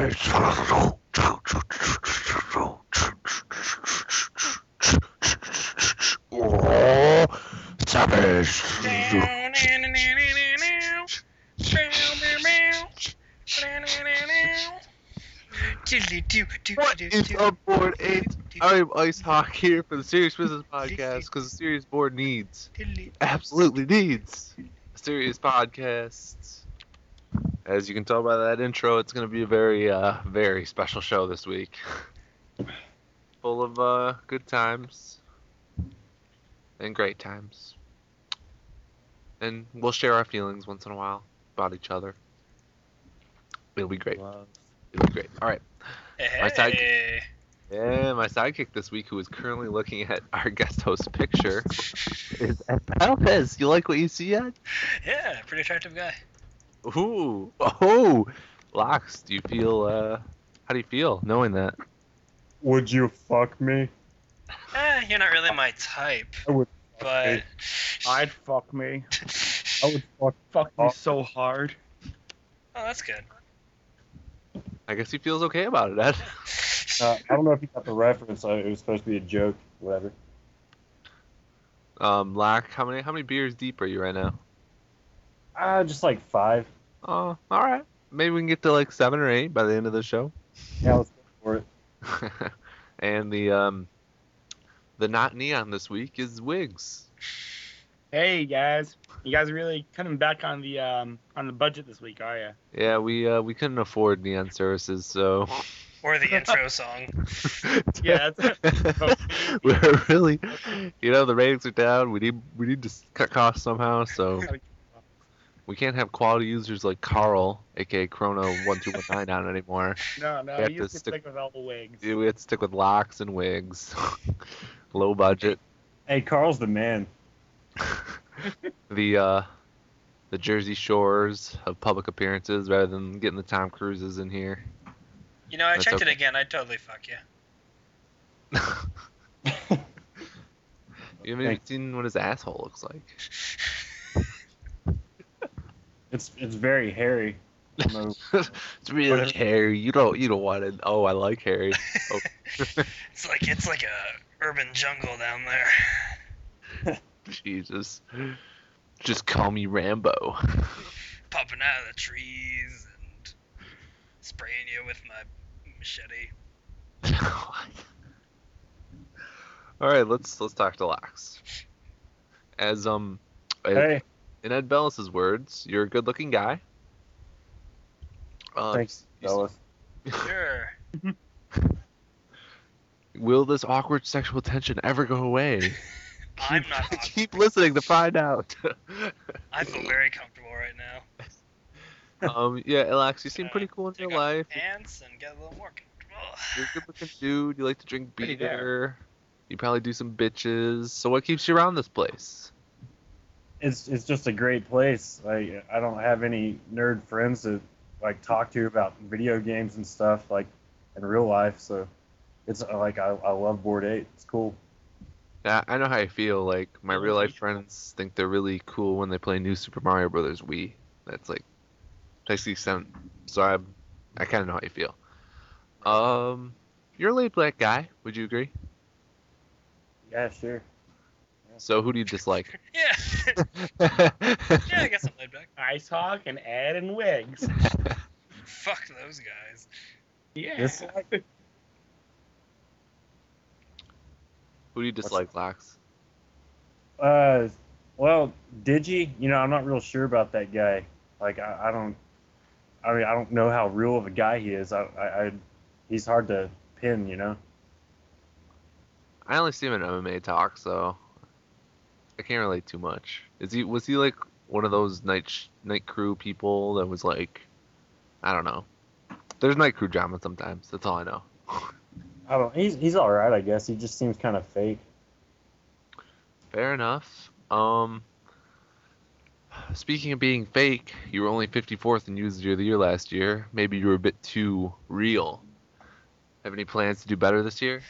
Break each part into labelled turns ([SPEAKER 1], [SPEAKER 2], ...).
[SPEAKER 1] What is up, Board 8? I'm Ice Hawk here for the Serious Business Podcast because the Serious Board absolutely needs a serious podcast. As you can tell by that intro, it's going to be a very special show this week. Full of good times and great times. And we'll share our feelings once in a while about each other. It'll be great. It'll be great. All right.
[SPEAKER 2] Hey.
[SPEAKER 1] My sidekick this week, who is currently looking at our guest host picture, is Ed Palpez. You like what you see, Ed?
[SPEAKER 2] Yeah, pretty attractive guy.
[SPEAKER 1] Ooh. Oh! Lox, do you feel, how do you feel knowing that?
[SPEAKER 3] Would you fuck me?
[SPEAKER 2] You're not really my type.
[SPEAKER 3] I would.
[SPEAKER 2] But...
[SPEAKER 4] I'd fuck me.
[SPEAKER 3] I would
[SPEAKER 4] Fuck me so hard.
[SPEAKER 2] Oh, that's good.
[SPEAKER 1] I guess he feels okay about it, Ed.
[SPEAKER 3] I don't know if you got the reference. It was supposed to be a joke. Whatever.
[SPEAKER 1] Lack, how many beers deep are you right now?
[SPEAKER 3] Just like 5.
[SPEAKER 1] Oh, all right. Maybe we can get to like 7 or 8 by the end of the show.
[SPEAKER 3] Yeah, let's go for it.
[SPEAKER 1] And the not neon this week is Wigs.
[SPEAKER 4] Hey guys, you guys are really cutting back on the budget this week, are ya?
[SPEAKER 1] Yeah, we couldn't afford neon services, so
[SPEAKER 2] Or the intro song.
[SPEAKER 4] Yeah, that's
[SPEAKER 1] we're really, the ratings are down. We need to cut costs somehow, so we can't have quality users like Carl, aka Chrono1219 on anymore.
[SPEAKER 4] No,
[SPEAKER 1] We have
[SPEAKER 4] you
[SPEAKER 1] to
[SPEAKER 4] can stick with all the wigs.
[SPEAKER 1] We have to stick with locks and wigs. Low budget.
[SPEAKER 3] Hey, Carl's the man.
[SPEAKER 1] The Jersey Shores of public appearances rather than getting the Tom Cruises in here.
[SPEAKER 2] You know, I
[SPEAKER 1] That's
[SPEAKER 2] checked
[SPEAKER 1] okay.
[SPEAKER 2] it again. I'd totally fuck you.
[SPEAKER 1] You haven't even seen what his asshole looks like.
[SPEAKER 3] It's very hairy.
[SPEAKER 1] It's really hairy. You don't want it. Oh, I like hairy. Oh.
[SPEAKER 2] It's like a urban jungle down there.
[SPEAKER 1] Jesus. Just call me Rambo.
[SPEAKER 2] Popping out of the trees and spraying you with my machete.
[SPEAKER 1] All right, let's talk to Lax. As
[SPEAKER 3] Hey,
[SPEAKER 1] in Ed Bellis's words, you're a good-looking guy.
[SPEAKER 3] thanks, fellas.
[SPEAKER 2] Sure.
[SPEAKER 1] Will this awkward sexual tension ever go away?
[SPEAKER 2] I'm not awkward.
[SPEAKER 1] Keep listening to find out.
[SPEAKER 2] I feel very comfortable right now.
[SPEAKER 1] Yeah, Alex, you seem pretty cool in
[SPEAKER 2] Take
[SPEAKER 1] your
[SPEAKER 2] off
[SPEAKER 1] life.
[SPEAKER 2] my pants and get a little more comfortable.
[SPEAKER 1] You're a good-looking dude. You like to drink
[SPEAKER 4] Pretty
[SPEAKER 1] beer. You probably do some bitches. So what keeps you around this place?
[SPEAKER 3] It's just a great place. I don't have any nerd friends to like talk to about video games and stuff like in real life. So it's like I love Board 8. It's cool.
[SPEAKER 1] Yeah, I know how you feel. Like my real life friends think they're really cool when they play New Super Mario Brothers Wii. That's like takes the extent. So I kind of know how you feel. You're a laid back guy. Would you agree?
[SPEAKER 3] Yeah, sure.
[SPEAKER 1] So who do you dislike?
[SPEAKER 2] Yeah. Yeah, I guess I'm laid back.
[SPEAKER 4] Ice Hawk and Ed and wigs.
[SPEAKER 2] Fuck those guys.
[SPEAKER 4] Yeah.
[SPEAKER 3] This
[SPEAKER 1] Who do you dislike, Lax?
[SPEAKER 3] well, Digi, I'm not real sure about that guy. Like, I don't know how real of a guy he is. He's hard to pin.
[SPEAKER 1] I only see him in MMA talk, so I can't relate too much. Was he like one of those night crew people that was like, I don't know. There's night crew drama sometimes. That's all I know.
[SPEAKER 3] He's all right, I guess. He just seems kind of fake.
[SPEAKER 1] Fair enough. Speaking of being fake, you were only 54th in User of the Year last year. Maybe you were a bit too real. Have any plans to do better this year?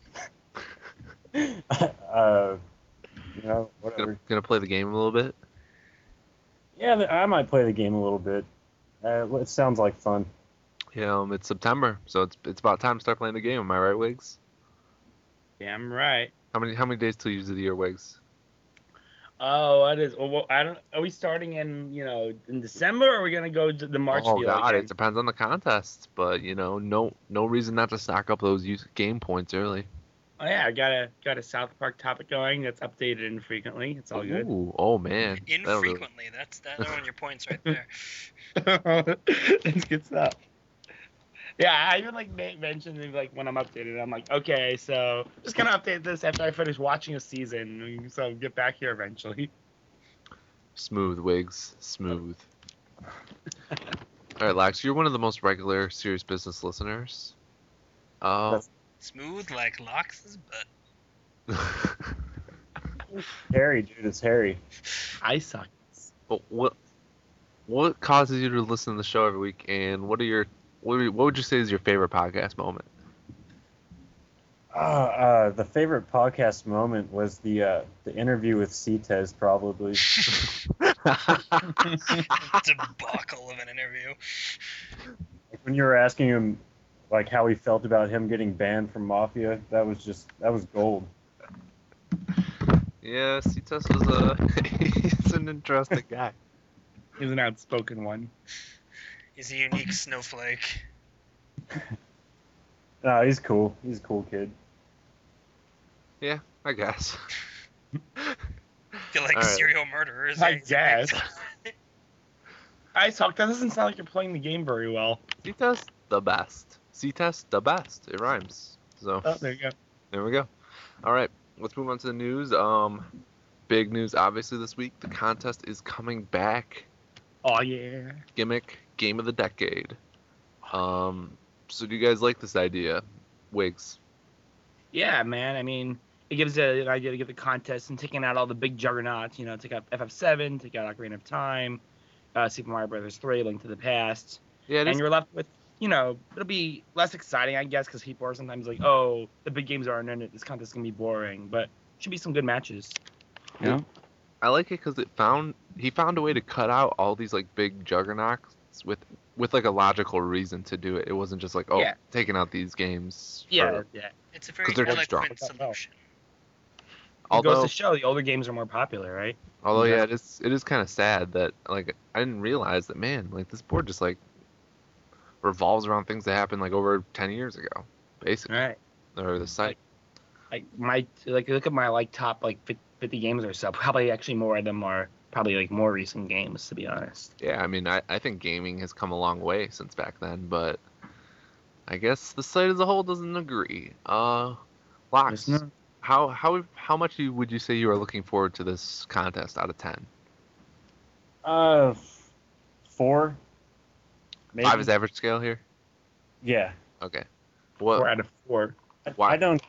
[SPEAKER 3] Whatever.
[SPEAKER 1] Gonna play the game a little bit?
[SPEAKER 3] Yeah, I might play the game a little bit. It sounds like fun.
[SPEAKER 1] It's September, so it's about time to start playing the game. Am I right, Wiggs?
[SPEAKER 4] Damn right.
[SPEAKER 1] How many days till you use the year, Wiggs?
[SPEAKER 4] Oh, it is. Well, I don't. Are we starting in December, or are we gonna go to the March
[SPEAKER 1] Oh
[SPEAKER 4] deal
[SPEAKER 1] God,
[SPEAKER 4] again?
[SPEAKER 1] it depends on the contest, but no reason not to stock up those game points early.
[SPEAKER 4] Oh yeah, I got a South Park topic going that's updated infrequently. It's all good.
[SPEAKER 1] Ooh, oh man, that'll do it.
[SPEAKER 2] Infrequently. That's one of your points right there.
[SPEAKER 4] That's good stuff. Yeah, I even mention it, when I'm updated. I'm like, okay, so just gonna update this after I finish watching a season, so get back here eventually.
[SPEAKER 1] Smooth, Wiggs, smooth. All right, Lax, you're one of the most regular Serious Business listeners.
[SPEAKER 2] Smooth like Lox's butt.
[SPEAKER 3] Harry, dude, it's Harry.
[SPEAKER 4] I suck.
[SPEAKER 1] But what causes you to listen to the show every week, and what would you say is your favorite podcast moment?
[SPEAKER 3] The favorite podcast moment was the interview with CTES, probably.
[SPEAKER 2] Debacle of an interview.
[SPEAKER 3] Like when you were asking him like how he felt about him getting banned from Mafia, that was gold.
[SPEAKER 1] Yeah, C-Test was he's an interesting guy.
[SPEAKER 4] He's an outspoken one.
[SPEAKER 2] He's a unique snowflake.
[SPEAKER 3] No, he's cool. He's a cool kid.
[SPEAKER 1] Yeah, I guess.
[SPEAKER 2] Feel like
[SPEAKER 1] All right.
[SPEAKER 2] serial murderers.
[SPEAKER 4] I guess. I suck. That doesn't sound like you're playing the game very well.
[SPEAKER 1] C-Test, the best. C-Test, the best. It rhymes. So
[SPEAKER 4] Oh, there you go.
[SPEAKER 1] there we go. All right, let's move on to the news. Big news, obviously, this week. The contest is coming back.
[SPEAKER 4] Oh yeah.
[SPEAKER 1] Gimmick Game of the Decade. So do you guys like this idea, Wiggs?
[SPEAKER 4] Yeah, man. I mean, it gives an idea to get the contest and taking out all the big juggernauts. Take out FF7, take out Ocarina of Time, Super Mario Brothers 3, Link to the Past,
[SPEAKER 1] Yeah, it
[SPEAKER 4] and
[SPEAKER 1] is.
[SPEAKER 4] you're left with, it'll be less exciting, I guess, because people are sometimes like, oh, the big games aren't in it. This contest can be boring, but should be some good matches.
[SPEAKER 1] Yeah. I like it because he found a way to cut out all these like big juggernauts with like a logical reason to do it. It wasn't just like, oh,
[SPEAKER 4] Yeah.
[SPEAKER 1] taking out these games.
[SPEAKER 4] Yeah, yeah.
[SPEAKER 2] It's a very
[SPEAKER 1] 'Cause they're too strong.
[SPEAKER 2] eloquent solution.
[SPEAKER 4] It goes
[SPEAKER 1] Although,
[SPEAKER 4] to show the older games are more popular, right?
[SPEAKER 1] yeah, it is kind of sad that like I didn't realize that, man, like this board just like revolves around things that happened like over 10 years ago, basically.
[SPEAKER 4] Right.
[SPEAKER 1] Or the site.
[SPEAKER 4] Look at my top 50 games or so. Probably actually more of them are probably more recent games, to be honest.
[SPEAKER 1] Yeah, I mean, I think gaming has come a long way since back then, but I guess the site as a whole doesn't agree. Lox,
[SPEAKER 4] Listen,
[SPEAKER 1] how much would you say you are looking forward to this contest out of 10?
[SPEAKER 3] 4. Maybe.
[SPEAKER 1] 5 is average scale here?
[SPEAKER 3] Yeah.
[SPEAKER 1] Okay.
[SPEAKER 4] 4
[SPEAKER 1] What?
[SPEAKER 4] out of 4.
[SPEAKER 1] Why?
[SPEAKER 3] I don't.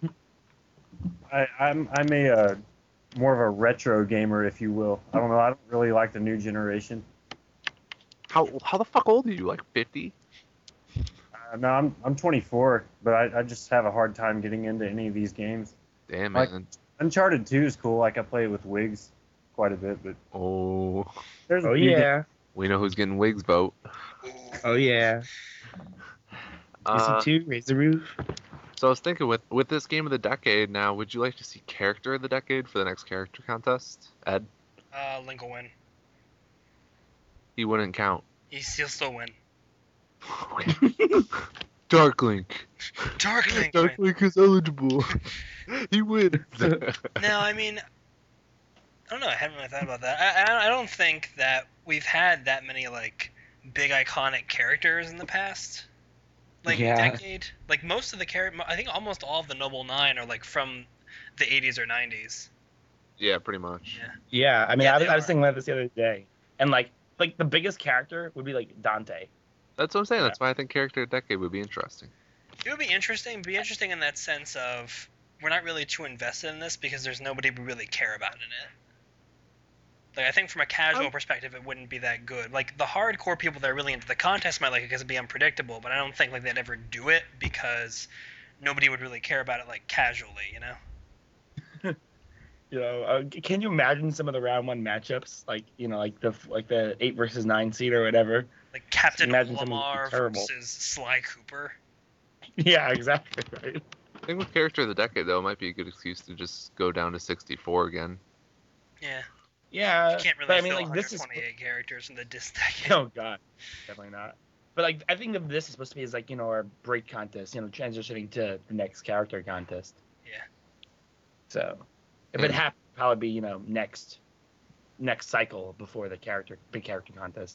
[SPEAKER 3] I'm a more of a retro gamer, if you will. I don't know. I don't really like the new generation.
[SPEAKER 1] How the fuck old are you? Like 50?
[SPEAKER 3] No, I'm 24, but I just have a hard time getting into any of these games.
[SPEAKER 1] Damn,
[SPEAKER 3] Like-
[SPEAKER 1] man.
[SPEAKER 3] Uncharted 2 is cool. Like I play with Wiggs quite a bit, but
[SPEAKER 1] Oh,
[SPEAKER 3] there's a
[SPEAKER 4] Oh
[SPEAKER 3] few
[SPEAKER 4] yeah.
[SPEAKER 1] we know who's getting Wiggs vote.
[SPEAKER 4] Oh yeah.
[SPEAKER 1] Uh,
[SPEAKER 4] 2, raise the roof.
[SPEAKER 1] so I was thinking with this game of the decade now, would you like to see character of the decade for the next character contest? Ed,
[SPEAKER 2] Link will win.
[SPEAKER 1] he wouldn't count.
[SPEAKER 2] He'll still win.
[SPEAKER 1] Dark Link.
[SPEAKER 2] Dark Link
[SPEAKER 1] Dark
[SPEAKER 2] win.
[SPEAKER 1] Link is eligible. He wins.
[SPEAKER 2] No, I mean, I don't know. I haven't really thought about that. I don't think that we've had that many big iconic characters in the past
[SPEAKER 4] Yeah.
[SPEAKER 2] decade. Like most of the I think almost all of the Noble Nine are from the 80s or 90s.
[SPEAKER 1] Yeah, pretty much.
[SPEAKER 2] Yeah.
[SPEAKER 4] Yeah, I mean,
[SPEAKER 2] Yeah,
[SPEAKER 4] I
[SPEAKER 2] they
[SPEAKER 4] was
[SPEAKER 2] are.
[SPEAKER 4] thinking about this the other day, and the biggest character would be Dante.
[SPEAKER 1] That's what I'm saying.
[SPEAKER 4] Yeah.
[SPEAKER 1] That's why I think character of the decade would be interesting.
[SPEAKER 2] It would be interesting. Be interesting in that sense of we're not really too invested in this because there's nobody we really care about in it. I think from a casual perspective, it wouldn't be that good. The hardcore people that are really into the contest might like it because it'd be unpredictable, but I don't think they'd ever do it because nobody would really care about it casually,
[SPEAKER 4] Can you imagine some of the round 1 matchups, like the 8 versus 9 seed or whatever?
[SPEAKER 2] Like Captain
[SPEAKER 4] Imagine something
[SPEAKER 2] Olimar
[SPEAKER 4] terrible.
[SPEAKER 2] versus Sly Cooper.
[SPEAKER 4] Yeah, exactly. Right.
[SPEAKER 1] I think with Character of the Decade, though, it might be a good excuse to just go down to 64 again.
[SPEAKER 2] Yeah.
[SPEAKER 4] Yeah,
[SPEAKER 2] You can't
[SPEAKER 4] but I
[SPEAKER 2] really
[SPEAKER 4] mean,
[SPEAKER 2] fill
[SPEAKER 4] like, this is
[SPEAKER 2] 128 characters in the disc decade.
[SPEAKER 4] oh god, definitely not. But like, I think of this is supposed to be as like our break contest, transitioning to the next character contest.
[SPEAKER 2] Yeah.
[SPEAKER 4] So, if it happened, probably be next cycle before the big character contest.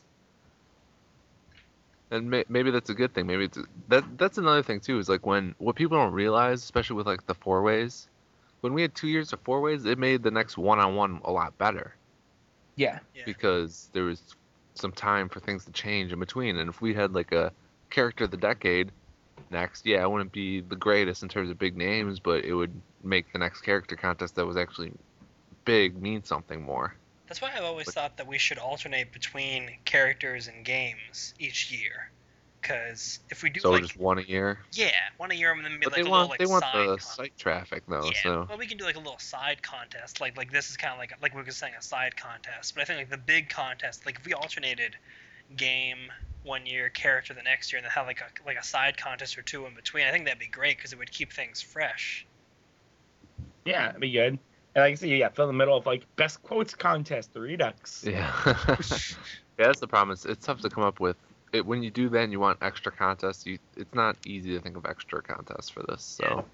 [SPEAKER 1] And maybe that's a good thing. Maybe that's another thing too. Is like what people don't realize, especially with like the 4-ways, when we had 2 years of 4-ways, it made the next 1-on-1 a lot better.
[SPEAKER 4] Yeah.
[SPEAKER 1] Because there was some time for things to change in between. And if we had like a Character of the Decade next, it wouldn't be the greatest in terms of big names, but it would make the next character contest that was actually big mean something more.
[SPEAKER 2] That's why I've always thought that we should alternate between characters and games each year. Because if we do
[SPEAKER 1] just one a year.
[SPEAKER 2] Yeah, one a year, and then maybe
[SPEAKER 1] But
[SPEAKER 2] like
[SPEAKER 1] they
[SPEAKER 2] a
[SPEAKER 1] want
[SPEAKER 2] little
[SPEAKER 1] the site traffic though.
[SPEAKER 2] Yeah,
[SPEAKER 1] So
[SPEAKER 2] well, we can do like a little side contest. Like this is kind of like we were saying, a side contest. But I think like the big contest, like if we alternated game one year, character the next year, and then have like a side contest or two in between, I think that'd be great because it would keep things fresh.
[SPEAKER 4] Yeah, it'd be good. And like I said, fill the middle of like best quotes contest, the Redux.
[SPEAKER 1] yeah, that's the problem. It's tough to come up with it when you do that and you want extra contests. It's not easy to think of extra contests for this. So,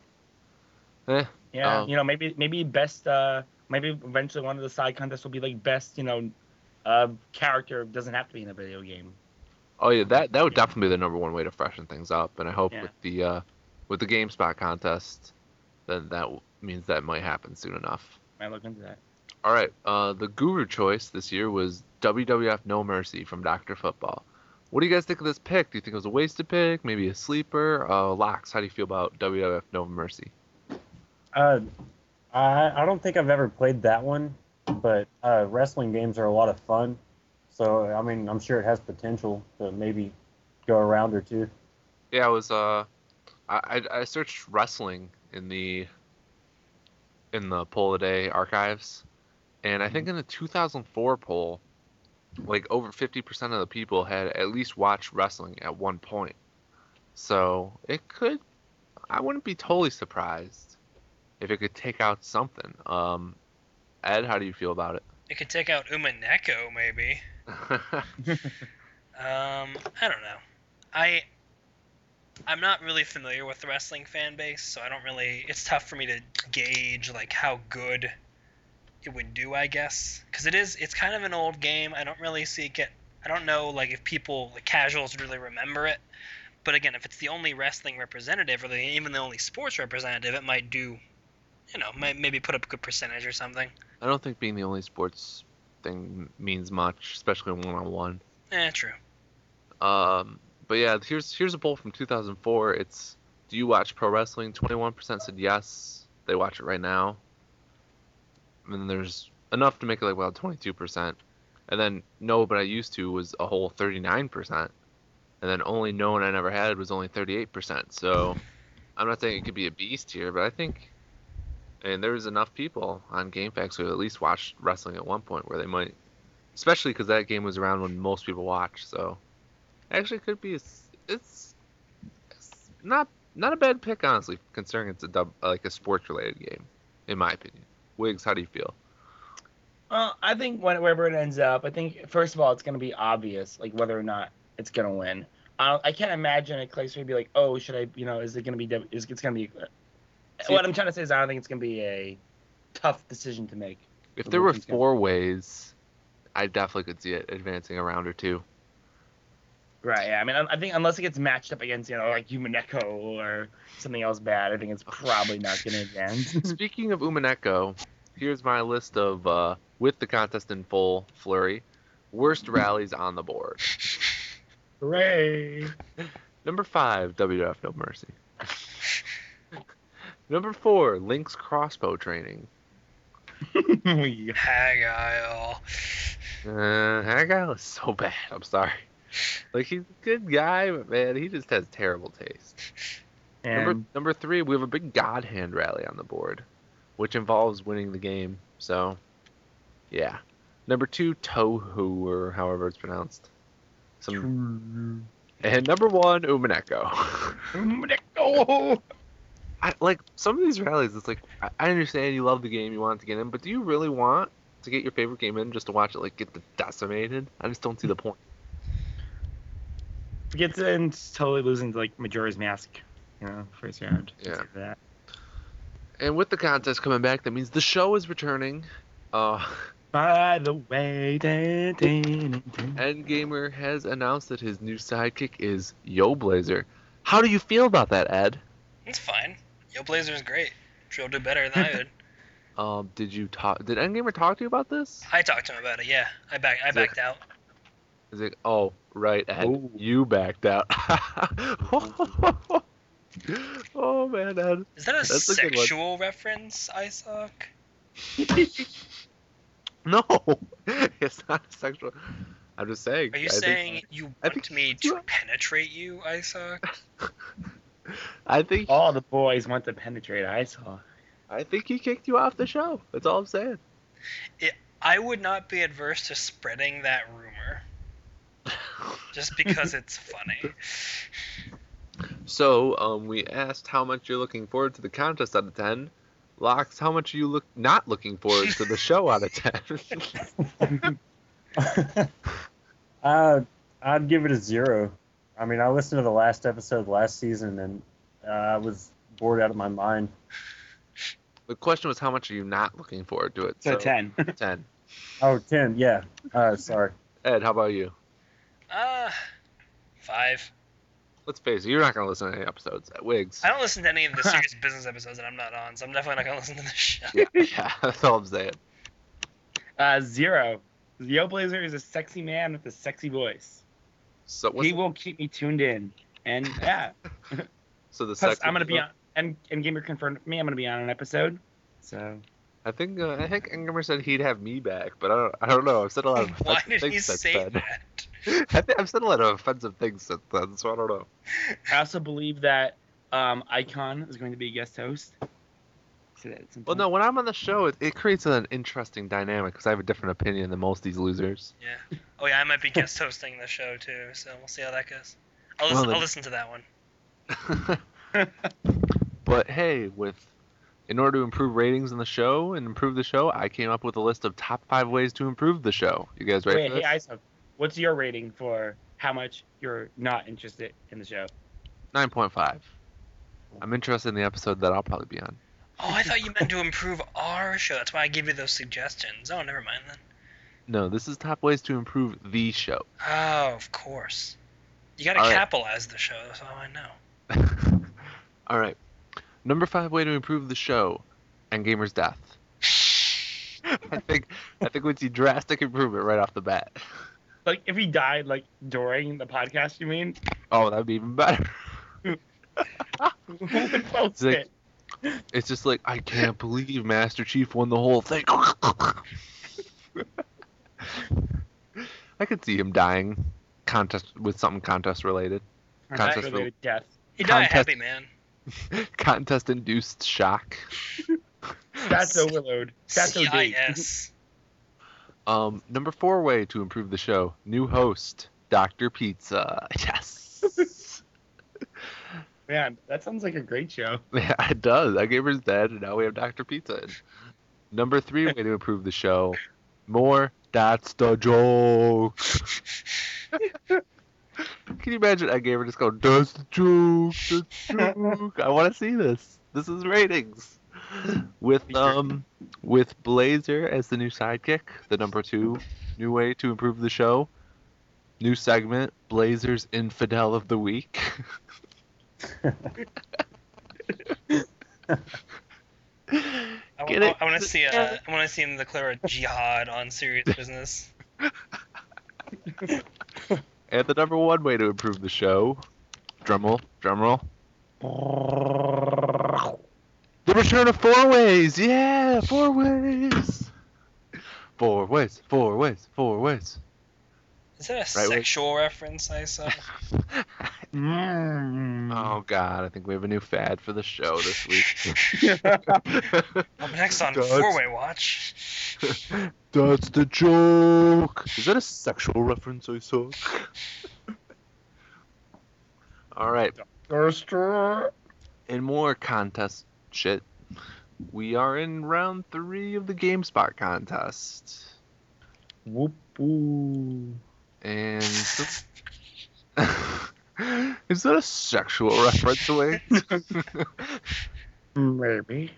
[SPEAKER 4] maybe best. Maybe eventually one of the side contests will be like best. Character doesn't have to be in a video game.
[SPEAKER 1] Oh yeah, that would definitely be the number one way to freshen things up. And I hope with the GameSpot contest, then that means that might happen soon enough.
[SPEAKER 4] Might look into that.
[SPEAKER 1] All right, the Guru choice this year was WWF No Mercy from Dr. Football. What do you guys think of this pick? Do you think it was a wasted pick? Maybe a sleeper? Lox, how do you feel about WWF No Mercy?
[SPEAKER 3] I don't think I've ever played that one, but wrestling games are a lot of fun. So, I mean, I'm sure it has potential to maybe go a round or two.
[SPEAKER 1] Yeah, I was I searched wrestling in the poll a day archives, and I think in the 2004 poll, like over 50% of the people had at least watched wrestling at one point. So I wouldn't be totally surprised if it could take out something. Ed, how do you feel about it?
[SPEAKER 2] It could take out Umineko, maybe. I don't know. I'm not really familiar with the wrestling fan base, so it's tough for me to gauge like how good it would do, I guess, because it's kind of an old game. I don't really see it I don't know like if people, like casuals, really remember it. But again, if it's the only wrestling representative or even the only sports representative, it might do, maybe put up a good percentage or something.
[SPEAKER 1] I don't think being the only sports thing means much, especially one-on-one.
[SPEAKER 2] True.
[SPEAKER 1] But yeah, here's a poll from 2004. It's, do you watch pro wrestling? 21% said yes, they watch it right now. And then there's enough to make it like about 22%. And then no, but I used to was a whole 39%. And then only no and I never had was only 38%. So I'm not saying it could be a beast here, but I think, and there was enough people on GameFAQs who at least watched wrestling at one point where they might, especially because that game was around when most people watched. So actually could be it's not a bad pick, honestly, considering it's a sports related game, in my opinion. Wiggs, how do you feel?
[SPEAKER 4] Well, I think wherever it ends up, I think first of all it's going to be obvious like whether or not it's going to win. I can't imagine a place where you'd be like, oh, should I, is it going to be? It's going to be. What I'm trying to say is I don't think it's going to be a tough decision to make.
[SPEAKER 1] If there were 4 ways, I definitely could see it advancing a round or two.
[SPEAKER 4] Right, yeah. I mean, I think unless it gets matched up against, like Umineko or something else bad, I think it's probably not going to advance.
[SPEAKER 1] Speaking of Umineko, here's my list of, with the contest in full flurry, worst rallies on the board.
[SPEAKER 4] Hooray!
[SPEAKER 1] Number 5, WWF No Mercy. Number 4, Link's crossbow training.
[SPEAKER 2] Hagile.
[SPEAKER 1] Hagile is so bad. I'm sorry. Like, he's a good guy, but man, he just has terrible taste.
[SPEAKER 4] And
[SPEAKER 1] Number 3, we have a big God Hand rally on the board, which involves winning the game. So, yeah. Number 2, Touhou, or however it's pronounced. And number 1, Umineko.
[SPEAKER 4] Oh,
[SPEAKER 1] Like, some of these rallies, it's like, I understand you love the game, you want it to get in, but do you really want to get your favorite game in just to watch it, like, get decimated? I just don't see the point.
[SPEAKER 4] gets in totally losing to, like, Majora's Mask, first round.
[SPEAKER 1] Yeah.
[SPEAKER 4] That.
[SPEAKER 1] And with the contest coming back, that means the show is returning.
[SPEAKER 4] By the way,
[SPEAKER 1] Endgamer has announced that his new sidekick is Yo Blazer. How do you feel about that, Ed?
[SPEAKER 2] It's fine. Yo Blazer's great. Sure, he'll do better than I would.
[SPEAKER 1] Did Endgamer talk to you about this?
[SPEAKER 2] I talked to him about it. Yeah, I backed out.
[SPEAKER 1] Is it? Oh, right, Ed.
[SPEAKER 4] Ooh.
[SPEAKER 1] You backed out. Oh man, Ed.
[SPEAKER 2] Is that a
[SPEAKER 1] That's a good one.
[SPEAKER 2] sexual reference, Isaac?
[SPEAKER 1] No, it's not sexual. I'm just saying.
[SPEAKER 2] Are you saying you want me to penetrate you, Isaac?
[SPEAKER 1] I think
[SPEAKER 4] All the boys want to penetrate. I saw.
[SPEAKER 1] I think he kicked you off the show. That's all I'm saying.
[SPEAKER 2] I would not be adverse to spreading that rumor. Just because it's funny.
[SPEAKER 1] So, we asked how much you're looking forward to the contest out of 10. Lox, how much are you not looking forward to the show out of 10?
[SPEAKER 3] I'd give it a 0. I mean, I listened to the last episode last season, and I was bored out of my mind.
[SPEAKER 1] The question was how much are you not looking forward to it?
[SPEAKER 4] So 10.
[SPEAKER 1] 10.
[SPEAKER 3] Oh, 10, yeah. Sorry.
[SPEAKER 1] Ed, how about you?
[SPEAKER 2] 5.
[SPEAKER 1] Let's face it, you're not going to listen to any episodes at Wigs.
[SPEAKER 2] I don't listen to any of the serious business episodes that I'm not on, so I'm definitely not gonna listen to this show.
[SPEAKER 1] Yeah, that's all I'm saying.
[SPEAKER 4] 0. Yo Blazer is a sexy man with a sexy voice.
[SPEAKER 1] So
[SPEAKER 4] He will keep me tuned in, and yeah.
[SPEAKER 1] So the
[SPEAKER 4] Plus,
[SPEAKER 1] sexy
[SPEAKER 4] I'm gonna be on, and Gamer confirmed me. I'm gonna be on an episode. So.
[SPEAKER 1] I think Endgamer said he'd have me back, but I don't know. I've said a lot of
[SPEAKER 2] Why
[SPEAKER 1] offensive
[SPEAKER 2] did he
[SPEAKER 1] things since
[SPEAKER 2] say
[SPEAKER 1] then.
[SPEAKER 2] that?
[SPEAKER 1] I've said a lot of offensive things since then, so I don't know.
[SPEAKER 4] I also believe that Icon is going to be a guest host.
[SPEAKER 1] Well, no, when I'm on the show, it creates an interesting dynamic because I have a different opinion than most of these losers.
[SPEAKER 2] Yeah. Oh yeah, I might be guest hosting the show too, so we'll see how that goes. I'll listen to that one.
[SPEAKER 1] But hey, in order to improve ratings in the show and improve the show, I came up with a list of top 5 ways to improve the show. You guys ready for this?
[SPEAKER 4] Hey, Isaac, what's your rating for how much you're not interested in the show?
[SPEAKER 1] 9.5. I'm interested in the episode that I'll probably be on.
[SPEAKER 2] Oh, I thought you meant to improve our show. That's why I gave you those suggestions. Oh, never mind then.
[SPEAKER 1] No, this is top ways to improve the show.
[SPEAKER 2] Oh, of course. You gotta
[SPEAKER 1] All right.
[SPEAKER 2] capitalize the show. That's all I know.
[SPEAKER 1] All right. Number 5 way to improve the show, Endgamer's death. I think we'd see drastic improvement right off the bat.
[SPEAKER 4] Like, if he died, like, during the podcast, you mean?
[SPEAKER 1] Oh, that'd be even better.
[SPEAKER 4] Who would post
[SPEAKER 1] Like-
[SPEAKER 4] it?
[SPEAKER 1] It's just like, I can't believe Master Chief won the whole thing. I could see him dying with something contest related. Contest
[SPEAKER 4] Related death.
[SPEAKER 2] He died a
[SPEAKER 1] Contest-
[SPEAKER 2] happy man.
[SPEAKER 1] Contest induced shock.
[SPEAKER 4] That's overload. That's OD.
[SPEAKER 2] CIS.
[SPEAKER 1] Number 4 way to improve the show, new host, Dr. Pizza. Yes.
[SPEAKER 4] Man, that sounds like a great show.
[SPEAKER 1] Yeah, it does. Endgamer's dead, and now we have Dr. Pizza. Number 3 way to improve the show, more That's the Joke. Can you imagine Endgamer just going, That's the joke, that's the joke. I want to see this. This is ratings. With Blazer as the new sidekick, the number 2 new way to improve the show. New segment, Blazer's Infidel of the Week. Get it?
[SPEAKER 2] I want to see. I want to see him declare a jihad on serious business.
[SPEAKER 1] And the number 1 way to improve the show, drumroll. The return of 4 ways. Yeah, 4 ways. 4 ways. 4 ways. 4 ways.
[SPEAKER 2] Is that a
[SPEAKER 1] Right, wait.
[SPEAKER 2] sexual reference, I saw?
[SPEAKER 1] Oh God, I think we have a new fad for the show this week.
[SPEAKER 2] Up next on Four-Way Watch.
[SPEAKER 1] That's the joke. Is that a sexual reference I saw? All right. In more contest shit, we are in round 3 of the GameSpot contest.
[SPEAKER 4] Whoop-oo.
[SPEAKER 1] And is that a sexual reference, Wade?
[SPEAKER 4] Maybe.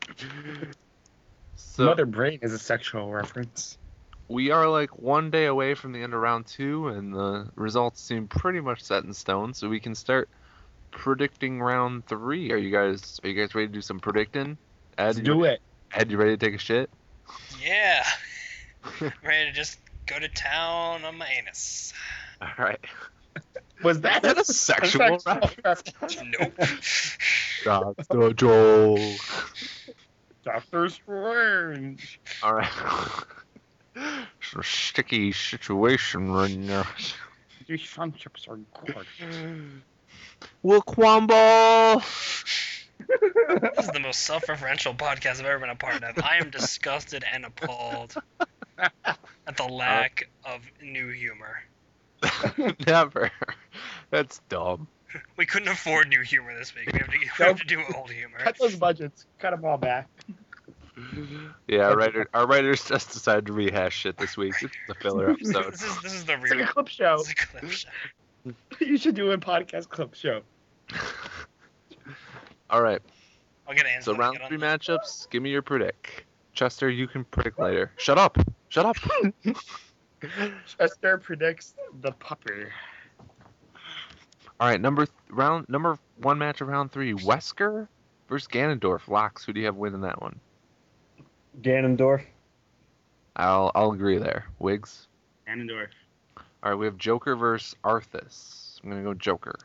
[SPEAKER 1] So
[SPEAKER 4] Mother Brain is a sexual reference.
[SPEAKER 1] we are like 1 day away from the end of round 2, and the results seem pretty much set in stone. So we can start predicting round 3. Are you guys ready to do some predicting?
[SPEAKER 4] Let's do it.
[SPEAKER 1] Ed, you ready to take a shit?
[SPEAKER 2] Yeah. Ready to just go to town on my anus.
[SPEAKER 1] All right.
[SPEAKER 4] Was that
[SPEAKER 1] a sexual reference?
[SPEAKER 2] Nope.
[SPEAKER 1] That's the joke.
[SPEAKER 4] Doctor Strange.
[SPEAKER 1] All right. It's a sticky situation right now.
[SPEAKER 4] These friendships are good.
[SPEAKER 1] Wombo.
[SPEAKER 2] This is the most self-referential podcast I've ever been a part of. I am disgusted and appalled at the lack of new humor.
[SPEAKER 1] Never. That's dumb.
[SPEAKER 2] We couldn't afford new humor this week. We have to do old humor.
[SPEAKER 4] Cut those budgets. Cut them all back.
[SPEAKER 1] Yeah, our writers just decided to rehash shit this week. This is the filler episode.
[SPEAKER 2] This is the
[SPEAKER 4] It's like
[SPEAKER 2] real.
[SPEAKER 4] a clip show.
[SPEAKER 2] This is a clip show.
[SPEAKER 4] You should do a podcast clip show.
[SPEAKER 1] All right.
[SPEAKER 2] I'll get Angela.
[SPEAKER 1] So
[SPEAKER 2] to
[SPEAKER 1] round
[SPEAKER 2] get on
[SPEAKER 1] 3
[SPEAKER 2] that.
[SPEAKER 1] matchups. Give me your predict. Chester, you can predict later. Shut up. Shut up.
[SPEAKER 4] Chester predicts the puppy.
[SPEAKER 1] All right, number 1 match of round 3. Wesker versus Ganondorf. Locks. Who do you have winning that one?
[SPEAKER 3] Ganondorf.
[SPEAKER 1] I'll agree there. Wiggs.
[SPEAKER 4] Ganondorf.
[SPEAKER 1] All right, we have Joker versus Arthas. I'm gonna go Joker.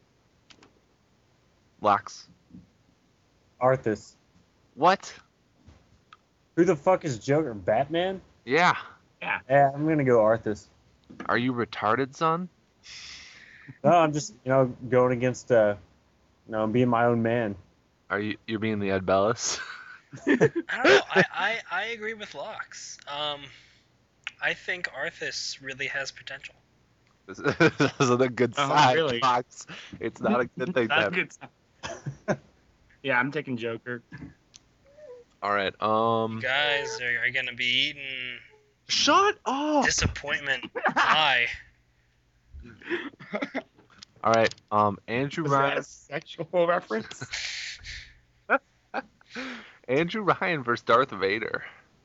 [SPEAKER 1] Locks.
[SPEAKER 3] Arthas.
[SPEAKER 1] What?
[SPEAKER 3] Who the fuck is Joker? Batman?
[SPEAKER 1] Yeah.
[SPEAKER 3] Yeah, I'm gonna go Arthas.
[SPEAKER 1] Are you retarded, son?
[SPEAKER 3] No, I'm just going against being my own man.
[SPEAKER 1] You're being the Ed Bellis?
[SPEAKER 2] I don't know. I agree with Locks. I think Arthas really has potential.
[SPEAKER 1] This isn't a good sign,
[SPEAKER 4] really?
[SPEAKER 1] Fox. It's not a good thing.
[SPEAKER 4] That's
[SPEAKER 1] Pep.
[SPEAKER 4] good. Yeah, I'm taking Joker.
[SPEAKER 1] All right.
[SPEAKER 2] You guys are gonna be eating
[SPEAKER 1] Shut up.
[SPEAKER 2] disappointment pie.
[SPEAKER 1] All right. Andrew
[SPEAKER 4] Was that
[SPEAKER 1] Ryan.
[SPEAKER 4] a sexual reference?
[SPEAKER 1] Andrew Ryan versus Darth Vader.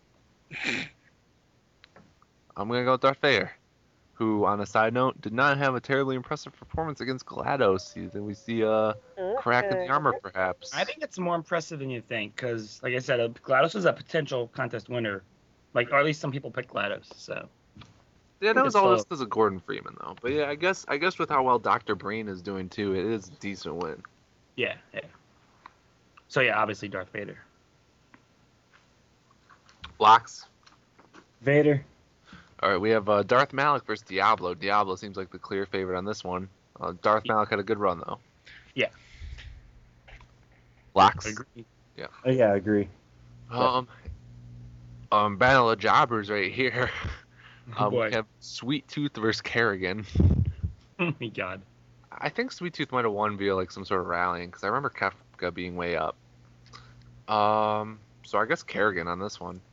[SPEAKER 1] I'm gonna go with Darth Vader, who, on a side note, did not have a terribly impressive performance against GLaDOS. We see a crack in the armor, perhaps.
[SPEAKER 4] I think it's more impressive than you think, because, like I said, GLaDOS is a potential contest winner. Like, or at least some people pick GLaDOS, so.
[SPEAKER 1] Yeah, that was
[SPEAKER 4] it's
[SPEAKER 1] all
[SPEAKER 4] slow.
[SPEAKER 1] this as a Gordon Freeman, though. But yeah, I guess with how well Dr. Breen is doing too, it is a decent win.
[SPEAKER 4] Yeah. So, yeah, obviously Darth Vader.
[SPEAKER 1] Blocks.
[SPEAKER 3] Vader.
[SPEAKER 1] All right, we have Darth Malik versus Diablo. Diablo seems like the clear favorite on this one. Darth Malik had a good run, though.
[SPEAKER 4] Yeah.
[SPEAKER 1] Blocks.
[SPEAKER 4] Agree.
[SPEAKER 3] Yeah, I agree.
[SPEAKER 1] Battle of Jobbers right here.
[SPEAKER 4] Oh, boy.
[SPEAKER 1] We have Sweet Tooth versus Kerrigan.
[SPEAKER 4] Oh, my God.
[SPEAKER 1] I think Sweet Tooth might have won via like some sort of rallying, because I remember Kefka being way up. So I guess Kerrigan on this one.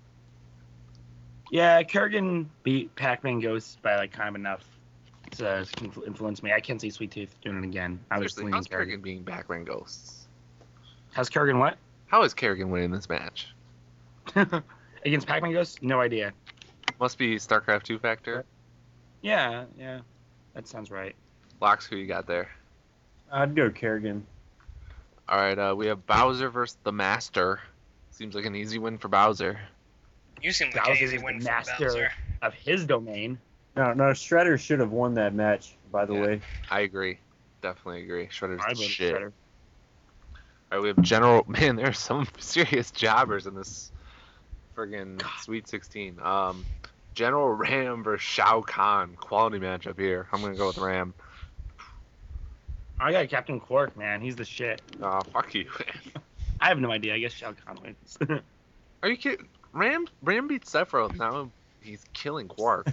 [SPEAKER 4] Yeah, Kerrigan beat Pac-Man Ghost by, like, kind of enough to influence me. I can't see Sweet Tooth doing it again. I was
[SPEAKER 1] Seriously,
[SPEAKER 4] leaning
[SPEAKER 1] how's
[SPEAKER 4] Kerrigan.
[SPEAKER 1] Kerrigan being Backman Ghosts?
[SPEAKER 4] How's Kerrigan what?
[SPEAKER 1] How is Kerrigan winning this match?
[SPEAKER 4] Against Pac-Man Ghost? No idea.
[SPEAKER 1] Must be StarCraft 2 factor.
[SPEAKER 4] Yeah. That sounds right.
[SPEAKER 1] Locks, who you got there?
[SPEAKER 3] I'd go Kerrigan.
[SPEAKER 1] All right, we have Bowser versus the Master. Seems like an easy win for Bowser.
[SPEAKER 2] You seem like
[SPEAKER 4] Bowser
[SPEAKER 2] an
[SPEAKER 4] is
[SPEAKER 2] easy
[SPEAKER 4] the
[SPEAKER 2] win for
[SPEAKER 4] master
[SPEAKER 2] Bowser.
[SPEAKER 4] of his domain.
[SPEAKER 3] No, Shredder should have won that match, by the
[SPEAKER 1] Yeah.
[SPEAKER 3] way.
[SPEAKER 1] I agree. Definitely agree. Shredder's
[SPEAKER 4] I
[SPEAKER 1] the
[SPEAKER 4] vote
[SPEAKER 1] shit.
[SPEAKER 4] Shredder.
[SPEAKER 1] All right, we have General... Man, there's some serious jobbers in this friggin' Sweet 16. General Ram versus Shao Kahn. Quality matchup here. I'm going to go with Ram.
[SPEAKER 4] I got Captain Quark, man. He's the shit.
[SPEAKER 1] Oh, fuck you, man.
[SPEAKER 4] I have no idea. I guess Shao Kahn wins.
[SPEAKER 1] Are you kidding? Ram beats Sephiroth. Now he's killing Quark.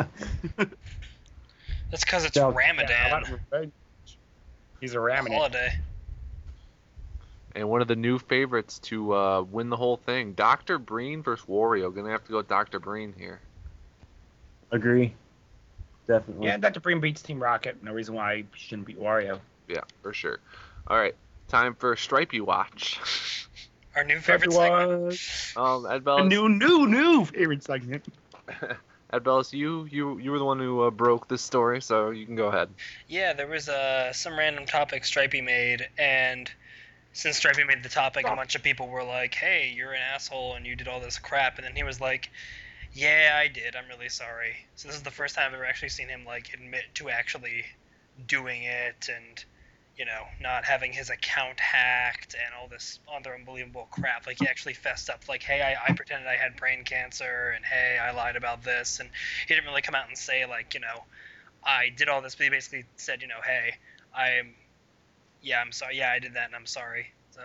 [SPEAKER 2] That's because it's
[SPEAKER 3] Yeah,
[SPEAKER 2] Ramadan.
[SPEAKER 4] He's a Ramadan.
[SPEAKER 2] Holiday.
[SPEAKER 1] And one of the new favorites to win the whole thing, Dr. Breen versus Wario. Gonna have to go with Dr. Breen here.
[SPEAKER 3] Agree. Definitely.
[SPEAKER 4] Yeah, Dr. Breen beats Team Rocket. No reason why he shouldn't beat Wario.
[SPEAKER 1] Yeah, for sure. All right, time for Stripey Watch.
[SPEAKER 2] Our new favorite segment.
[SPEAKER 1] Ed
[SPEAKER 4] A
[SPEAKER 1] Bellis.
[SPEAKER 4] new favorite segment.
[SPEAKER 1] Ed Bellis, you were the one who broke this story, so you can go ahead.
[SPEAKER 2] Yeah, there was some random topic Stripey made, and since Stripey made the topic, a bunch of people were like, "Hey, you're an asshole, and you did all this crap," and then he was like, "Yeah, I did. I'm really sorry." So this is the first time I've ever actually seen him like admit to actually doing it, and not having his account hacked and all this other unbelievable crap. Like, he actually fessed up, like, hey, I pretended I had brain cancer, and hey, I lied about this, and he didn't really come out and say, like, I did all this, but he basically said, hey, I'm sorry, yeah, I did that, and I'm sorry, so.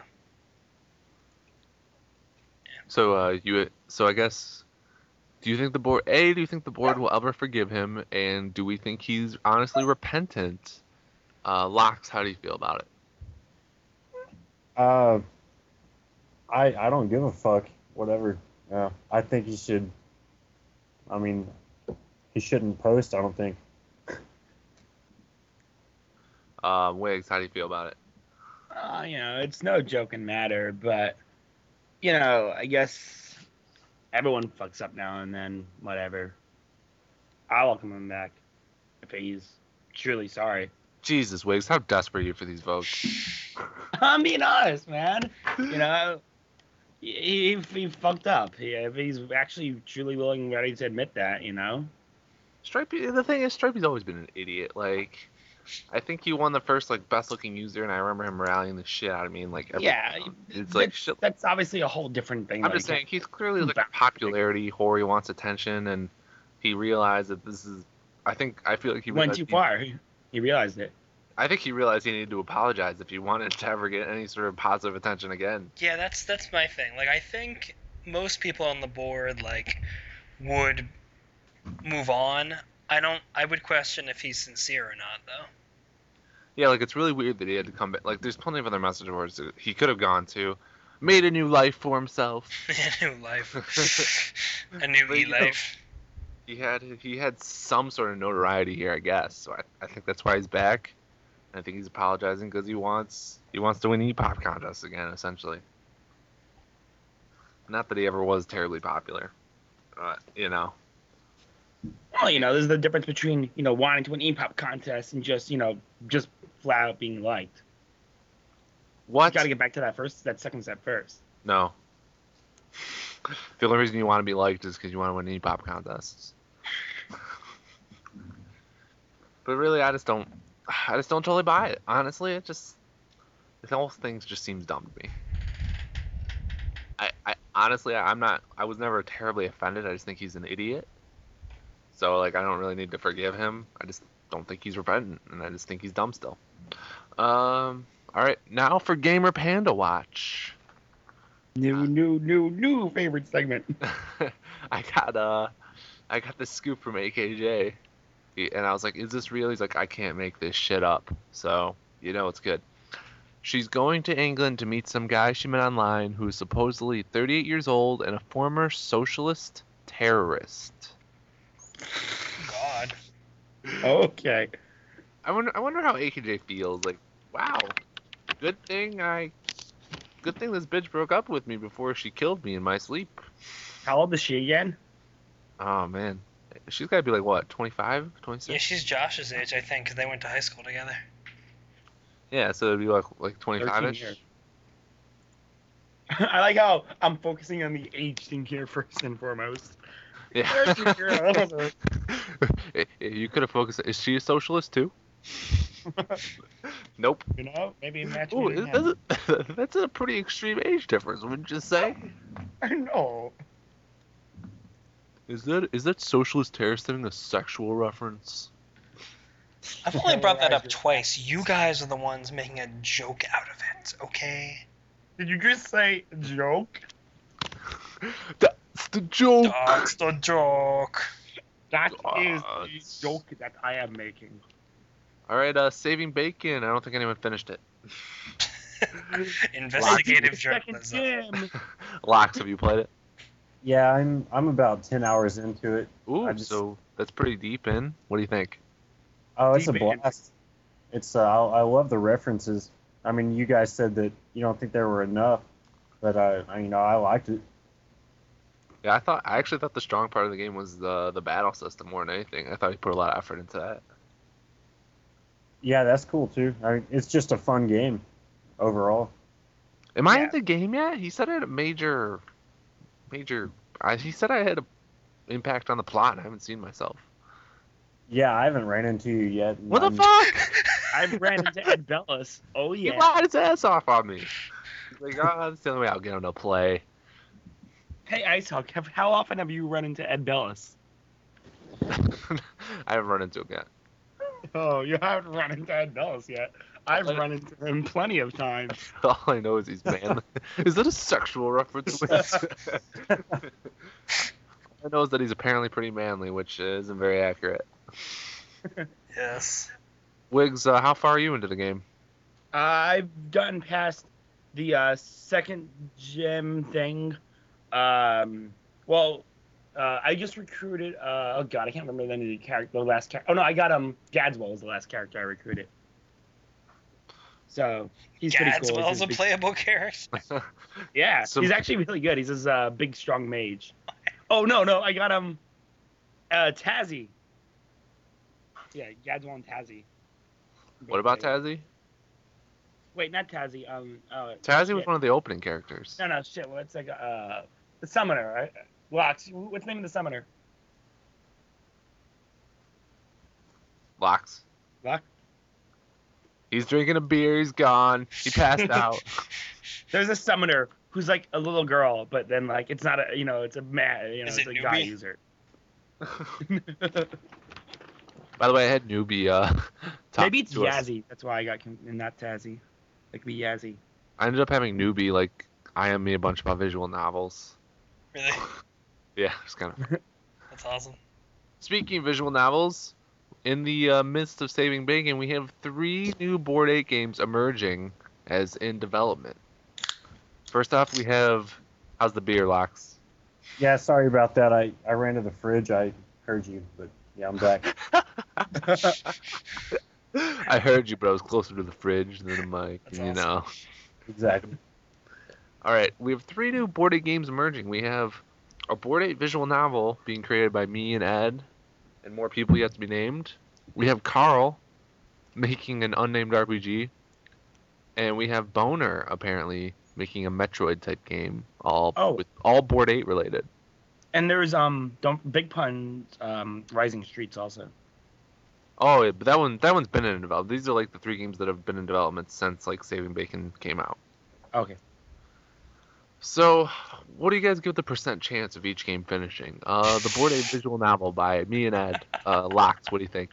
[SPEAKER 2] Yeah.
[SPEAKER 1] So I guess, do you think the board will ever forgive him, and do we think he's honestly repentant? Locks, how do you feel about it?
[SPEAKER 3] I don't give a fuck. Whatever. Yeah, I think he should. I mean, he shouldn't post. I don't think.
[SPEAKER 1] Wiggs, how do you feel about it?
[SPEAKER 4] It's no joking matter, but I guess everyone fucks up now and then. Whatever. I'll welcome him back if he's truly sorry.
[SPEAKER 1] Jesus, Wiggs, how desperate are you for these votes?
[SPEAKER 4] I'm being honest, man. He fucked up. If he's actually truly willing and ready to admit that,
[SPEAKER 1] Stripey, the thing is, Stripey's always been an idiot. Like, I think he won the first best looking user, and I remember him rallying the shit out of me. And it's like shit.
[SPEAKER 4] That's obviously a whole different thing.
[SPEAKER 1] I'm just saying, he's clearly a popularity whore. He wants attention, and he realized that this is. I feel like he
[SPEAKER 4] went too far. He realized it.
[SPEAKER 1] I think he realized he needed to apologize if he wanted to ever get any sort of positive attention again.
[SPEAKER 2] Yeah, that's my thing. Like, I think most people on the board would move on. I would question if he's sincere or not, though.
[SPEAKER 1] Yeah, it's really weird that he had to come back. There's plenty of other message boards that he could have gone to, made a new life for himself.
[SPEAKER 2] A new life. A new e-life.
[SPEAKER 1] He had some sort of notoriety here, I guess. So I think that's why he's back. I think he's apologizing because he wants to win E-Pop contests again, essentially. Not that he ever was terribly popular,
[SPEAKER 4] Well, there's the difference between wanting to win E-Pop contests and just flat out being liked.
[SPEAKER 1] What?
[SPEAKER 4] You got to get back to that second step first.
[SPEAKER 1] No. The only reason you want to be liked is because you want to win E-Pop contests. But really, I just don't totally buy it. Honestly, the whole thing just seems dumb to me. I honestly, I was never terribly offended. I just think he's an idiot. So, I don't really need to forgive him. I just don't think he's repentant, and I just think he's dumb still. All right, now for Gamer Panda Watch.
[SPEAKER 4] New favorite segment.
[SPEAKER 1] I got this scoop from AKJ. And I was like, is this real? He's like, I can't make this shit up. So, it's good. She's going to England to meet some guy she met online who is supposedly 38 years old and a former socialist terrorist.
[SPEAKER 2] God.
[SPEAKER 4] Okay.
[SPEAKER 1] I wonder how AKJ feels. Wow. Good thing this bitch broke up with me before she killed me in my sleep.
[SPEAKER 4] How old is she again?
[SPEAKER 1] Oh, man. She's got to be 25, 26?
[SPEAKER 2] Yeah, she's Josh's age, I think, because they went to high school together.
[SPEAKER 1] Yeah, so it'd be like 25-ish.
[SPEAKER 4] I like how I'm focusing on the age thing here first and foremost.
[SPEAKER 1] Yeah. You could have focused. Is she a socialist too? Nope.
[SPEAKER 4] Maybe match.
[SPEAKER 1] Ooh, that's a pretty extreme age difference, wouldn't you say?
[SPEAKER 4] I know.
[SPEAKER 1] Is that socialist terrorist thing a sexual reference?
[SPEAKER 2] I've only brought that up twice. You guys are the ones making a joke out of it, okay?
[SPEAKER 4] Did you just say joke?
[SPEAKER 1] That's the joke.
[SPEAKER 2] That's the joke.
[SPEAKER 4] That is the joke that I am making.
[SPEAKER 1] All right, Saving Bacon. I don't think anyone finished it.
[SPEAKER 2] Investigative
[SPEAKER 4] Second
[SPEAKER 2] journalism.
[SPEAKER 4] gym.
[SPEAKER 1] Lox, have you played it?
[SPEAKER 3] Yeah, I'm about 10 hours into it.
[SPEAKER 1] Ooh, so that's pretty deep in. What do you think?
[SPEAKER 3] Oh, it's a
[SPEAKER 4] Deep in.
[SPEAKER 3] blast. It's I love the references. I mean, you guys said that you don't think there were enough, but I liked it.
[SPEAKER 1] Yeah, I actually thought the strong part of the game was the battle system more than anything. I thought he put a lot of effort into that.
[SPEAKER 3] Yeah, that's cool too. I mean, it's just a fun game overall.
[SPEAKER 1] Am I
[SPEAKER 4] Yeah.
[SPEAKER 1] in the game yet? He said I had a major. He said I had an impact on the plot, and I haven't seen myself.
[SPEAKER 3] Yeah, I haven't ran into you yet. and
[SPEAKER 1] What the
[SPEAKER 3] I'm-
[SPEAKER 1] fuck?
[SPEAKER 4] I've ran into Ed Bellis. Oh
[SPEAKER 1] He
[SPEAKER 4] yeah.
[SPEAKER 1] lied his ass off on me. He's like, that's the only way I'll get him to play.
[SPEAKER 4] Hey, Icehawk, how often have you run into Ed Bellis?
[SPEAKER 1] I haven't run into him yet.
[SPEAKER 4] Oh, you haven't run into Ed Bellis yet. I've run into him plenty of times.
[SPEAKER 1] All I know is he's manly. Is that a sexual reference? I know is that he's apparently pretty manly, which isn't very accurate.
[SPEAKER 2] Yes.
[SPEAKER 1] Wiggs, how far are you into the game?
[SPEAKER 4] I've gotten past the second gym thing. I just recruited. Oh god, I can't remember the name of the character. The last character. Oh no, I got Gadswell was the last character I recruited. So he's pretty cool.
[SPEAKER 2] Gadswell's a playable character.
[SPEAKER 4] Yeah,
[SPEAKER 1] So-
[SPEAKER 4] he's actually really good. He's this big, strong mage. Oh no, I got him. Tazzy. Yeah, Gadswell and Tazzy.
[SPEAKER 1] What about Tazzy?
[SPEAKER 4] Wait, not Tazzy.
[SPEAKER 1] Tazzy was
[SPEAKER 4] shit.
[SPEAKER 1] one of the opening characters.
[SPEAKER 4] No, shit. Well, it's like the summoner, right? Lox. What's the name of the summoner?
[SPEAKER 1] Lox.
[SPEAKER 4] Lox.
[SPEAKER 1] He's drinking a beer. He's gone. He passed out.
[SPEAKER 4] There's a summoner who's like a little girl, but then like it's not a it's a man,
[SPEAKER 2] Is
[SPEAKER 4] it's
[SPEAKER 2] it
[SPEAKER 4] a guy
[SPEAKER 2] Newbie?
[SPEAKER 4] user.
[SPEAKER 1] By the way, I had Newbie. Talk
[SPEAKER 4] Maybe it's
[SPEAKER 1] to us.
[SPEAKER 4] Yazzie. That's why I got and not Tazzy. It could be Yazzie.
[SPEAKER 1] I ended up having Newbie like IM me a bunch about visual novels.
[SPEAKER 2] Really?
[SPEAKER 1] Yeah, it's kind of.
[SPEAKER 2] That's awesome.
[SPEAKER 1] Speaking of visual novels, in the midst of Saving Bacon, we have 3 new Board 8 games emerging as in development. First off, we have how's the beer, Lox?
[SPEAKER 3] Yeah, sorry about that. I ran to the fridge. I heard you, but yeah, I'm back.
[SPEAKER 1] I heard you, but I was closer to the fridge than the mic.
[SPEAKER 2] That's
[SPEAKER 1] you
[SPEAKER 2] awesome.
[SPEAKER 1] know.
[SPEAKER 3] Exactly.
[SPEAKER 1] All right, we have 3 new Board 8 games emerging. We have a Board 8 visual novel being created by me and Ed, and more people yet to be named. We have Carl making an unnamed RPG, and we have Boner apparently making a Metroid type game, all Board 8 related.
[SPEAKER 4] And there's Big Pun Rising Streets also.
[SPEAKER 1] Oh, yeah, but that one's been in development. These are like the 3 games that have been in development since like Saving Bacon came out.
[SPEAKER 4] Okay.
[SPEAKER 1] So, what do you guys give the % chance of each game finishing? The Board 8 visual novel by me and Ed. Lox, what do you think?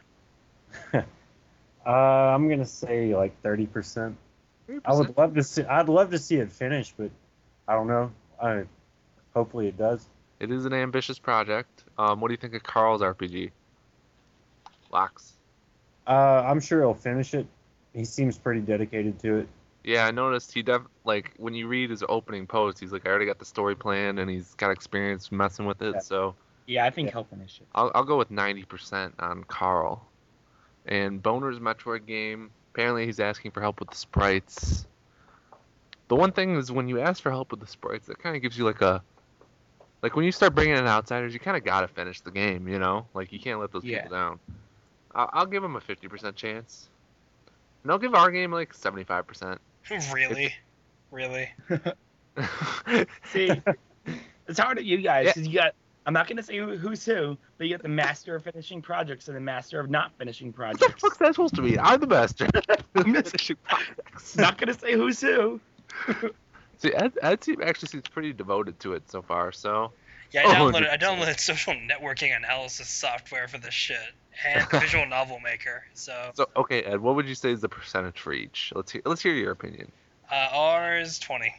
[SPEAKER 3] I'm gonna say like 30%. I would love to see. I'd love to see it finish, but I don't know. Hopefully it does.
[SPEAKER 1] It is an ambitious project. What do you think of Carl's RPG? Lox.
[SPEAKER 3] I'm sure he'll finish it. He seems pretty dedicated to it.
[SPEAKER 1] Yeah, I noticed he like when you read his opening post, he's like, I already got the story plan and he's got experience messing with it.
[SPEAKER 3] Yeah.
[SPEAKER 1] So
[SPEAKER 4] Yeah, I think he'll finish it.
[SPEAKER 1] I'll go with 90% on Carl. And Boner's Metroid game. Apparently he's asking for help with the sprites. The one thing is when you ask for help with the sprites, it kind of gives you like when you start bringing in outsiders, you kind of gotta finish the game, you know? Like you can't let those
[SPEAKER 4] Yeah.
[SPEAKER 1] people down. I'll give him a 50% chance. And I'll give our game like 75%.
[SPEAKER 2] Really?
[SPEAKER 4] See, it's hard at you guys because you got. I'm not gonna say who's who, but you got the master of finishing projects and the master of not finishing
[SPEAKER 1] What the
[SPEAKER 4] projects.
[SPEAKER 1] fuck's that supposed to mean? I'm the master. of finishing projects.
[SPEAKER 4] Not gonna say who's who.
[SPEAKER 1] See, Ed actually seems pretty devoted to it so far. So
[SPEAKER 2] Yeah, I
[SPEAKER 1] Oh,
[SPEAKER 2] downloaded social networking analysis software for this shit, and visual novel maker. So
[SPEAKER 1] okay, Ed, what would you say is the percentage for each? Let's hear your opinion.
[SPEAKER 2] ours 20.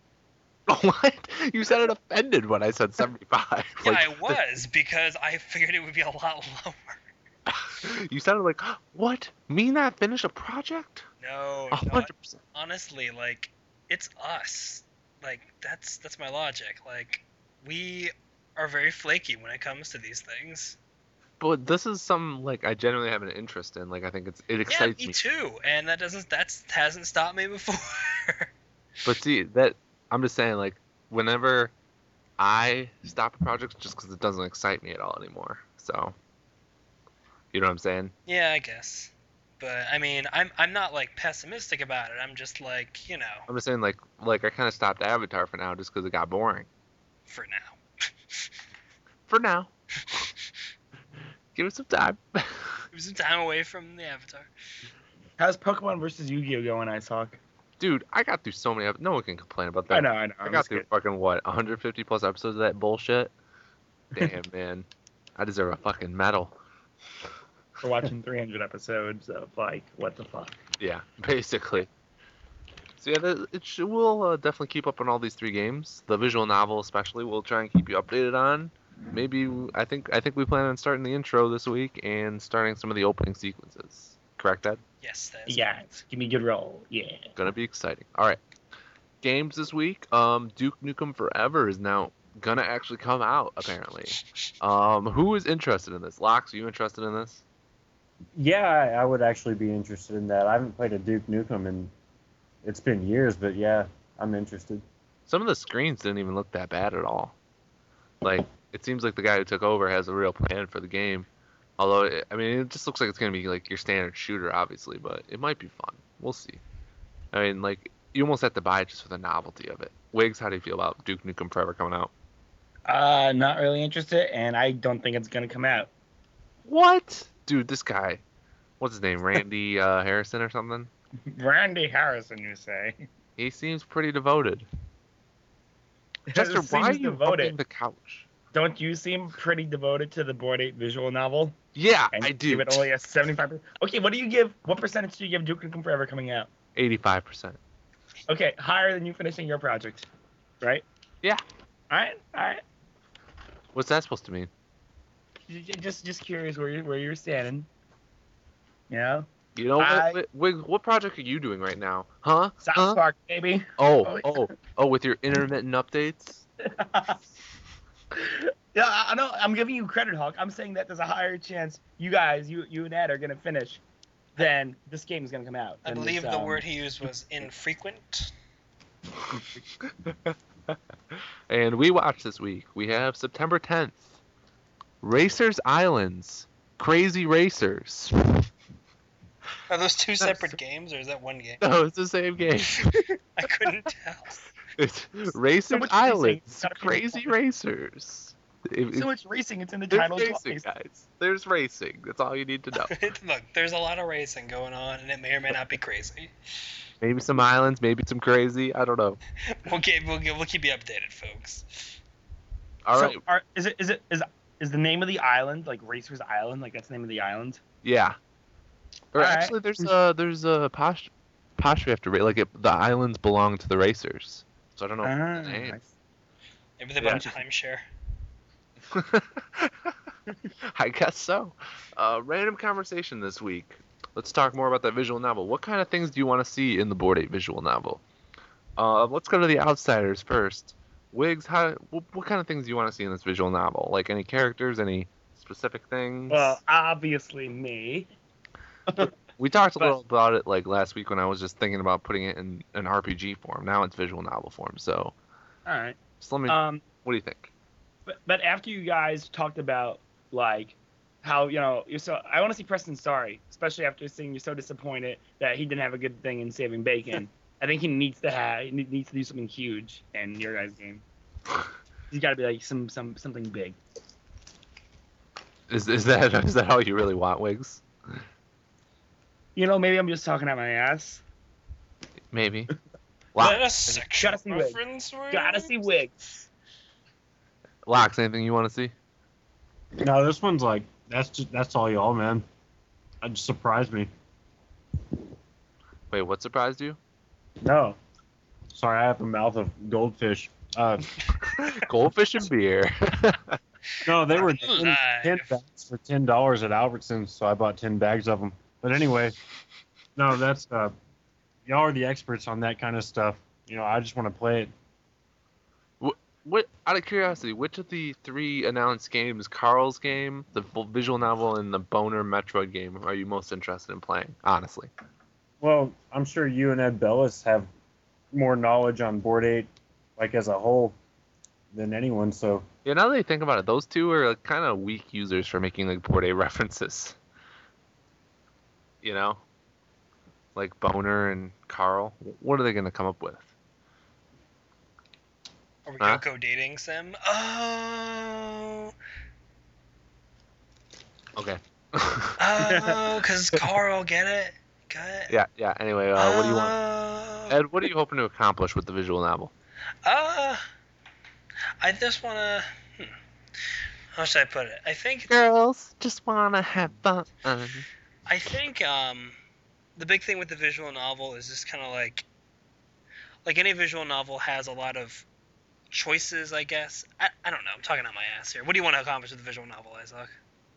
[SPEAKER 1] What? You sounded offended when I said 75.
[SPEAKER 2] Yeah, I was, because I figured it would be a lot lower.
[SPEAKER 1] You sounded like, what? Me not finish a project?
[SPEAKER 2] No,
[SPEAKER 1] 100%.
[SPEAKER 2] honestly, like, it's us. Like, that's my logic. Like, we are very flaky when it comes to these things.
[SPEAKER 1] But this is something like I genuinely have an interest in. Like I think it excites
[SPEAKER 2] me
[SPEAKER 1] me
[SPEAKER 2] too. And that hasn't stopped me before.
[SPEAKER 1] But see that I'm just saying like whenever I stop a project, just because it doesn't excite me at all anymore. So you know what I'm saying?
[SPEAKER 2] Yeah, I guess. But I mean, I'm not like pessimistic about it. I'm just like, you know.
[SPEAKER 1] I'm just saying like I kind of stopped Avatar for now just because it got boring.
[SPEAKER 2] For now.
[SPEAKER 1] For now. Give it some time.
[SPEAKER 2] Give it some time away from the Avatar.
[SPEAKER 4] How's Pokemon versus Yu-Gi-Oh going, Icehawk?
[SPEAKER 1] Dude, I got through so many. No one can complain about that.
[SPEAKER 4] I know.
[SPEAKER 1] I got through fucking what 150 plus episodes of that bullshit. Damn, man, I deserve a fucking medal.
[SPEAKER 4] For watching 300 episodes of like what the fuck.
[SPEAKER 1] Yeah, basically. So yeah, we'll definitely keep up on all these 3 games. The visual novel, especially, we'll try and keep you updated on. Maybe I think we plan on starting the intro this week and starting some of the opening sequences. Correct, Ed?
[SPEAKER 2] Yes,
[SPEAKER 4] give me a good roll. Yeah.
[SPEAKER 1] Gonna be exciting. All right, games this week. Duke Nukem Forever is now gonna actually come out apparently. Who is interested in this? Lox, are you interested in this?
[SPEAKER 3] Yeah, I would actually be interested in that. I haven't played a Duke Nukem and it's been years, but yeah, I'm interested.
[SPEAKER 1] Some of the screens didn't even look that bad at all. Like, it seems like the guy who took over has a real plan for the game. Although, it just looks like it's going to be like your standard shooter, obviously, but it might be fun. We'll see. I mean, like, you almost have to buy it just for the novelty of it. Wiggs, how do you feel about Duke Nukem Forever coming out?
[SPEAKER 4] Not really interested, and I don't think it's going to come out.
[SPEAKER 1] What? Dude, this guy, what's his name, Randy Harrison or something?
[SPEAKER 4] Randy Harrison, you say?
[SPEAKER 1] He seems pretty devoted. Chester, why are you devoted the couch?
[SPEAKER 4] Don't you seem pretty devoted to the Board 8 visual novel?
[SPEAKER 1] Yeah,
[SPEAKER 4] and
[SPEAKER 1] I do.
[SPEAKER 4] Give it only a 75%. Okay, what percentage do you give Duke Nukem Forever coming out?
[SPEAKER 1] 85%.
[SPEAKER 4] Okay, higher than you finishing your project, right?
[SPEAKER 1] Yeah.
[SPEAKER 4] All right.
[SPEAKER 1] What's that supposed to mean?
[SPEAKER 4] Just curious where you're standing. You know?
[SPEAKER 1] You know what project are you doing right now? Huh?
[SPEAKER 4] South Park, baby.
[SPEAKER 1] Oh, with your intermittent updates?
[SPEAKER 4] Yeah, I know. I'm giving you credit, Hawk. I'm saying that there's a higher chance you guys, you and Ed, are gonna finish than this game is gonna come out.
[SPEAKER 2] I believe the word he used was infrequent.
[SPEAKER 1] And we watched this week. We have September 10th. Racers Islands. Crazy Racers.
[SPEAKER 2] Are those 2 separate games, or is that one game?
[SPEAKER 1] No, it's the same game.
[SPEAKER 2] I couldn't tell.
[SPEAKER 1] It's Racers Islands. Crazy Racers.
[SPEAKER 4] So much racing. It's in the title.
[SPEAKER 1] There's racing, guys. There's racing. That's all you need to know.
[SPEAKER 2] Look, there's a lot of racing going on, and it may or may not be crazy.
[SPEAKER 1] Maybe some islands, maybe some crazy. I don't know.
[SPEAKER 2] We'll keep you updated, folks.
[SPEAKER 1] All right.
[SPEAKER 4] Is the name of the island like Racers Island? Like that's the name of the island?
[SPEAKER 1] Yeah. Or
[SPEAKER 4] All
[SPEAKER 1] actually,
[SPEAKER 4] right.
[SPEAKER 1] there's a apostrophe after the islands belong to the racers. So I don't know. The name.
[SPEAKER 2] Maybe they bought a timeshare.
[SPEAKER 1] I guess so. Random conversation this week. Let's talk more about that visual novel. What kind of things do you want to see in the Board 8 visual novel? Let's go to the outsiders first. Wiggs, what kind of things do you want to see in this visual novel? Like any characters, any specific things?
[SPEAKER 4] Well, obviously me.
[SPEAKER 1] We talked a little about it like last week when I was just thinking about putting it in an RPG form. Now it's visual novel form. So,
[SPEAKER 4] all right.
[SPEAKER 1] Just let me. What do you think?
[SPEAKER 4] But after you guys talked about like how you're so, I want to see Preston sorry, especially after seeing you so disappointed that he didn't have a good thing in saving bacon. I think he needs to do something huge in your guys' game. He's got to be like something big.
[SPEAKER 1] Is that how you really want, Wiggs?
[SPEAKER 4] Maybe I'm just talking out my ass.
[SPEAKER 1] Maybe.
[SPEAKER 2] Wow. Gotta
[SPEAKER 4] see Wiggs.
[SPEAKER 1] Lox, anything you want to see?
[SPEAKER 3] No, this one's like That's all y'all, man. That just surprised me.
[SPEAKER 1] Wait, what surprised you?
[SPEAKER 3] No. Sorry, I have a mouth of goldfish.
[SPEAKER 1] Goldfish and beer.
[SPEAKER 3] No, they were
[SPEAKER 2] Live.
[SPEAKER 3] 10 bags for $10 at Albertsons, so I bought 10 bags of them. But anyway, no, that's y'all are the experts on that kind of stuff. You know, I just want to play it.
[SPEAKER 1] What? Out of curiosity, which of the 3 announced games, Carl's game, the visual novel, and the Boner Metroid game, are you most interested in playing? Honestly.
[SPEAKER 3] Well, I'm sure you and Ed Bellis have more knowledge on Board 8, like as a whole, than anyone. So
[SPEAKER 1] Yeah, now that you think about it, those 2 are like, kind of weak users for making like Board 8 references. You know, like Boner and Carl. What are they gonna come up with?
[SPEAKER 2] Are we gonna go dating sim? Oh.
[SPEAKER 1] Okay.
[SPEAKER 2] Oh, cause Carl, get it?
[SPEAKER 1] Yeah. Anyway, what do you want, Ed? What are you hoping to accomplish with the visual novel?
[SPEAKER 2] I just wanna. How should I put it? I think
[SPEAKER 1] Girls just wanna have fun.
[SPEAKER 2] I think the big thing with the visual novel is just kind of like any visual novel has a lot of choices, I guess. I don't know. I'm talking out my ass here. What do you want to accomplish with the visual novel, Isaac?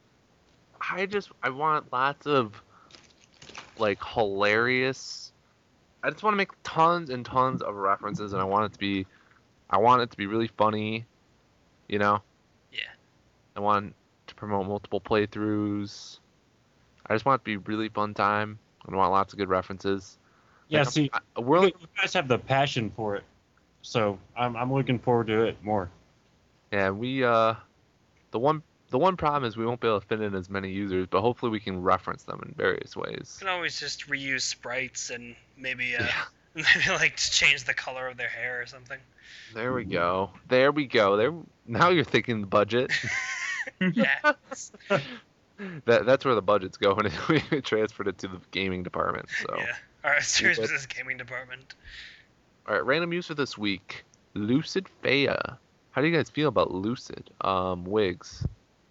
[SPEAKER 1] I want lots of like hilarious. I just want to make tons and tons of references, and I want it to be really funny, you know.
[SPEAKER 2] Yeah.
[SPEAKER 1] I want to promote multiple playthroughs. I just want it to be a really fun time. I want lots of good references.
[SPEAKER 3] yeah,
[SPEAKER 1] Like,
[SPEAKER 3] see, you guys have the passion for it, so I'm looking forward to it more.
[SPEAKER 1] Yeah, we the one problem is we won't be able to fit in as many users, but hopefully we can reference them in various ways.
[SPEAKER 2] You can always just reuse sprites and maybe maybe like just change the color of their hair or something.
[SPEAKER 1] There we go. Now you're thinking the budget.
[SPEAKER 2] Yeah.
[SPEAKER 1] That's where the budget's going. We transferred it to the gaming department. So.
[SPEAKER 2] Yeah. All right, serious business gaming department.
[SPEAKER 1] All right, random user this week, Lucid Faya. How do you guys feel about Lucid? Wiggs.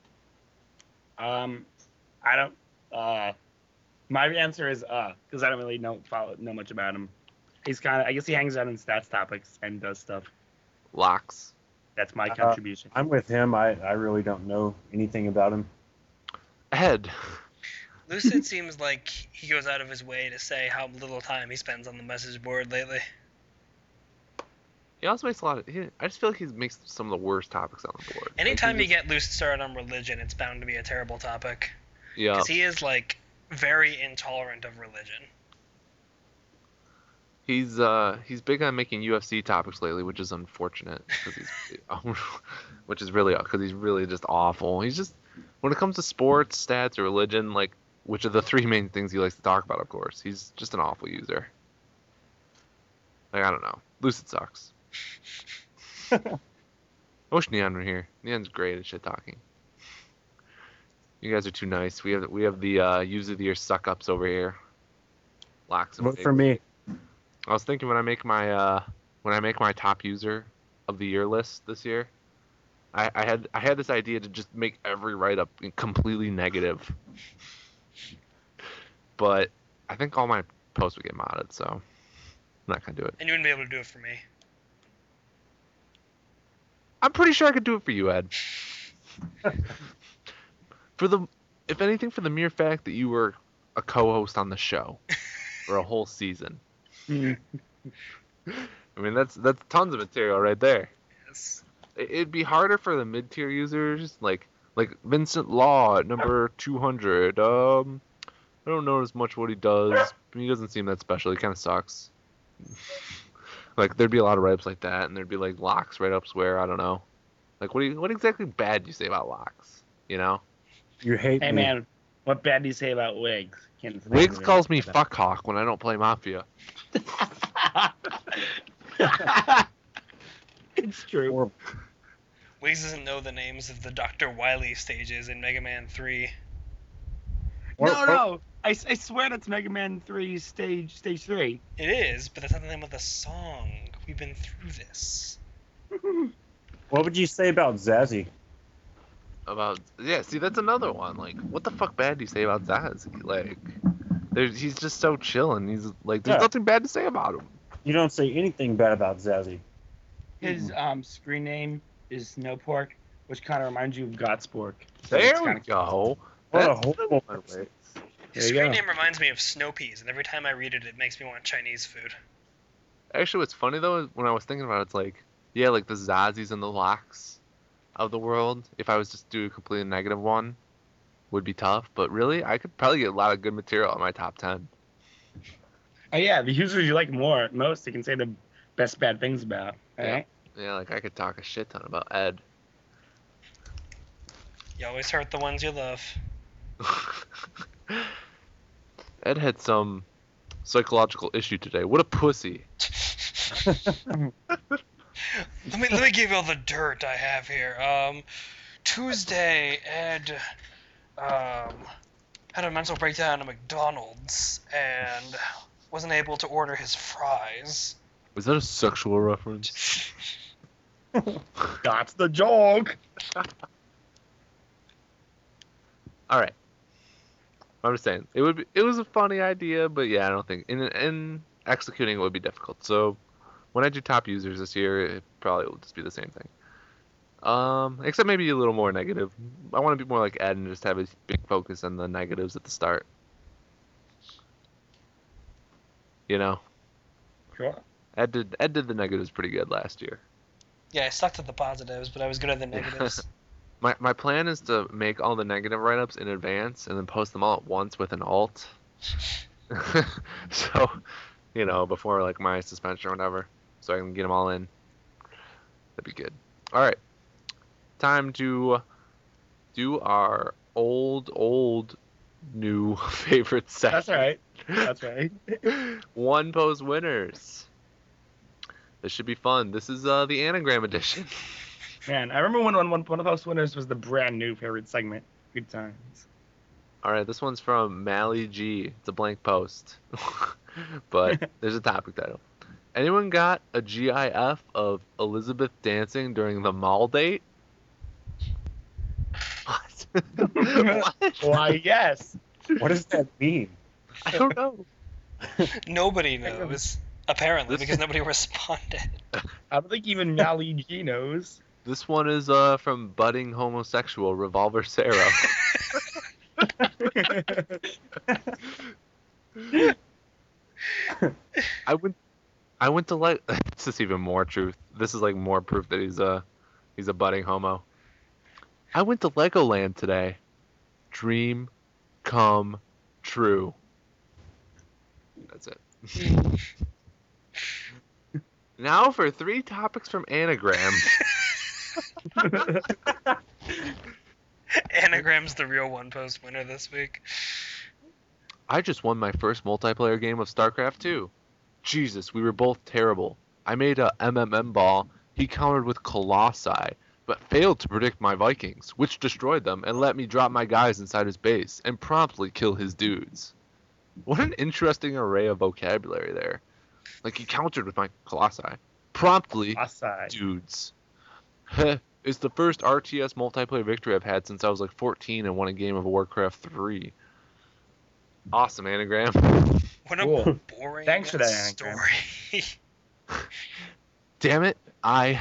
[SPEAKER 4] I don't. My answer is because I don't really know much about him. He's kind of. I guess he hangs out in stats topics and does stuff.
[SPEAKER 1] Locks.
[SPEAKER 4] That's my contribution.
[SPEAKER 3] I'm with him. I really don't know anything about him.
[SPEAKER 1] Ed.
[SPEAKER 2] Lucid seems like he goes out of his way to say how little time he spends on the message board lately.
[SPEAKER 1] He also makes a lot of. I just feel like he makes some of the worst topics on the board.
[SPEAKER 2] Anytime you get Lucid started on religion, it's bound to be a terrible topic.
[SPEAKER 1] Yeah.
[SPEAKER 2] Because he is like very intolerant of religion.
[SPEAKER 1] He's big on making UFC topics lately, which is unfortunate which is really because he's really just awful. He's just when it comes to sports, stats, or religion, like which are the 3 main things he likes to talk about. Of course, he's just an awful user. Like I don't know, Lucid sucks. I wish Neon were here. Neon's great at shit talking. You guys are too nice. We have the user of the year suck ups over here. Locks.
[SPEAKER 3] Vote for me.
[SPEAKER 1] I was thinking when I make my top user of the year list this year, I had this idea to just make every write up completely negative. But I think all my posts would get modded, so I'm not gonna do it.
[SPEAKER 2] And you wouldn't be able to do it for me.
[SPEAKER 1] I'm pretty sure I could do it for you, Ed. If anything, for the mere fact that you were a co-host on the show for a whole season. I mean, that's tons of material right there.
[SPEAKER 2] Yes.
[SPEAKER 1] It'd be harder for the mid-tier users, like Vincent Law at number 200. I don't know as much what he does. He doesn't seem that special. He kind of sucks. Like there'd be a lot of write-ups like that, and there'd be like Locks write-ups where I don't know, like what exactly bad do you say about Locks? You know?
[SPEAKER 3] You hate
[SPEAKER 4] Hey
[SPEAKER 3] me.
[SPEAKER 4] man, what bad do you say about Wiggs?
[SPEAKER 1] Wiggs calls me fuckhawk when I don't play Mafia.
[SPEAKER 4] It's true.
[SPEAKER 2] Wiggs doesn't know the names of the Dr. Wily stages in Mega Man 3.
[SPEAKER 4] No. I swear that's Mega Man 3 stage 3.
[SPEAKER 2] It is, but that's not the name of the song. We've been through this.
[SPEAKER 3] What would you say about Zazzy?
[SPEAKER 1] See, that's another one. Like, what the fuck bad do you say about Zazie? Like, he's just so chill, and he's like, there's nothing bad to say about him.
[SPEAKER 3] You don't say anything bad about Zazie.
[SPEAKER 4] His screen name is Snowpork, which kind of reminds you of Godspork.
[SPEAKER 1] So there we go.
[SPEAKER 3] What a
[SPEAKER 1] That's
[SPEAKER 3] horrible
[SPEAKER 1] one way.
[SPEAKER 2] His screen name reminds me of snow peas, and every time I read it, it makes me want Chinese food.
[SPEAKER 1] Actually, what's funny though is when I was thinking about it, it's like, yeah, like the Zazzies and the Locks of the world. If I was just do a completely negative one, would be tough. But really, I could probably get a lot of good material in my top 10.
[SPEAKER 4] Oh yeah, the users you like most, you can say the best bad things about. Right?
[SPEAKER 1] Yeah, like I could talk a shit ton about Ed.
[SPEAKER 2] You always hurt the ones you love.
[SPEAKER 1] Ed had some psychological issue today. What a pussy.
[SPEAKER 2] Let me give you all the dirt I have here. Tuesday, Ed had a mental breakdown at McDonald's and wasn't able to order his fries.
[SPEAKER 1] Was that a sexual reference?
[SPEAKER 4] That's the joke.
[SPEAKER 1] All right. I'm just saying it was a funny idea, but yeah, I don't think in executing it would be difficult. So when I do top users this year, it probably will just be the same thing. Except maybe a little more negative. I want to be more like Ed and just have a big focus on the negatives at the start. You know,
[SPEAKER 4] Sure.
[SPEAKER 1] Ed did the negatives pretty good last year.
[SPEAKER 2] Yeah, I stuck to the positives, but I was good at the negatives.
[SPEAKER 1] My plan is to make all the negative write-ups in advance and then post them all at once with an alt. So, you know, before like my suspension or whatever, so I can get them all in. That'd be good. All right, time to do our old new favorite section.
[SPEAKER 4] That's right.
[SPEAKER 1] One post winners. This should be fun. This is the anagram edition.
[SPEAKER 4] Man, I remember when one of those winners was the brand new favorite segment. Good times.
[SPEAKER 1] All right, this one's from Mally G. It's a blank post, but there's a topic title. Anyone got a GIF of Elizabeth dancing during the mall date? What? What?
[SPEAKER 4] Why, yes.
[SPEAKER 3] What does that mean?
[SPEAKER 1] I don't know.
[SPEAKER 2] Nobody knows, apparently, because nobody responded.
[SPEAKER 4] I don't think even Mally G knows.
[SPEAKER 1] This one is from budding homosexual Revolver Sarah. I went to like this is even more truth. This is like more proof that he's a budding homo. I went to Legoland today. Dream come true. That's it. Now for 3 topics from Anagram.
[SPEAKER 2] Anagram's the real one post winner this week.
[SPEAKER 1] I just won my first multiplayer game of StarCraft 2. Jesus, we were both terrible. I made a MMM ball. He countered with Colossi, but failed to predict my Vikings, which destroyed them and let me drop my guys inside his base and promptly kill his dudes. What an interesting array of vocabulary there. Like, he countered with my Colossi. Promptly, dudes. It's the first RTS multiplayer victory I've had since I was like 14 and won a game of Warcraft 3. Awesome, Anagram.
[SPEAKER 2] What a boring
[SPEAKER 4] Thanks for that anagram.
[SPEAKER 2] story.
[SPEAKER 1] Damn it, I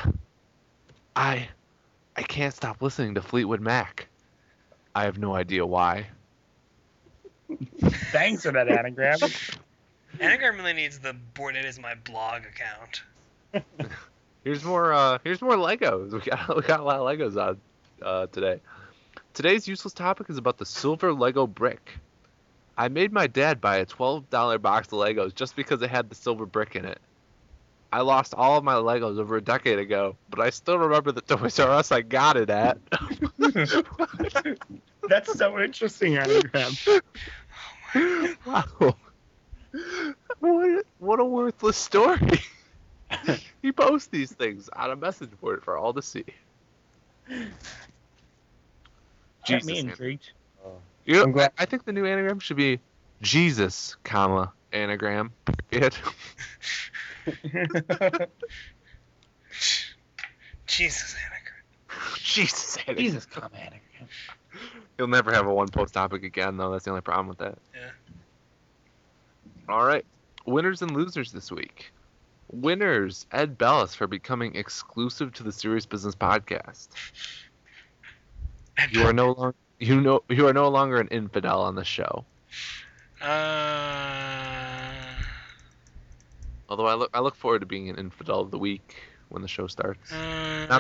[SPEAKER 1] can't stop listening to Fleetwood Mac. I have no idea why.
[SPEAKER 4] Thanks for that anagram.
[SPEAKER 2] Anagram really needs the Board It Is My blog account.
[SPEAKER 1] Here's more Legos. We got a lot of Legos on today. Today's useless topic is about the silver Lego brick. I made my dad buy a $12 box of Legos just because it had the silver brick in it. I lost all of my Legos over a decade ago, but I still remember the Toys R Us I got it at.
[SPEAKER 4] That's so interesting, anagram.
[SPEAKER 1] Wow. What a worthless story. He posts these things on a message board for all to see.
[SPEAKER 4] Got me intrigued.
[SPEAKER 1] You know, I think the new anagram should be Jesus, comma, anagram, period.
[SPEAKER 2] Jesus, anagram.
[SPEAKER 1] Jesus, Anakin.
[SPEAKER 4] Jesus, come Anakin.
[SPEAKER 1] He'll never have a one-post topic again, though. That's the only problem with that.
[SPEAKER 2] Yeah.
[SPEAKER 1] All right. Winners and losers this week. Winners, Ed Bellis for becoming exclusive to the Serious Business Podcast. You are no longer you are no longer an infidel on the show. Although I look forward to being an infidel of the week when the show starts. Not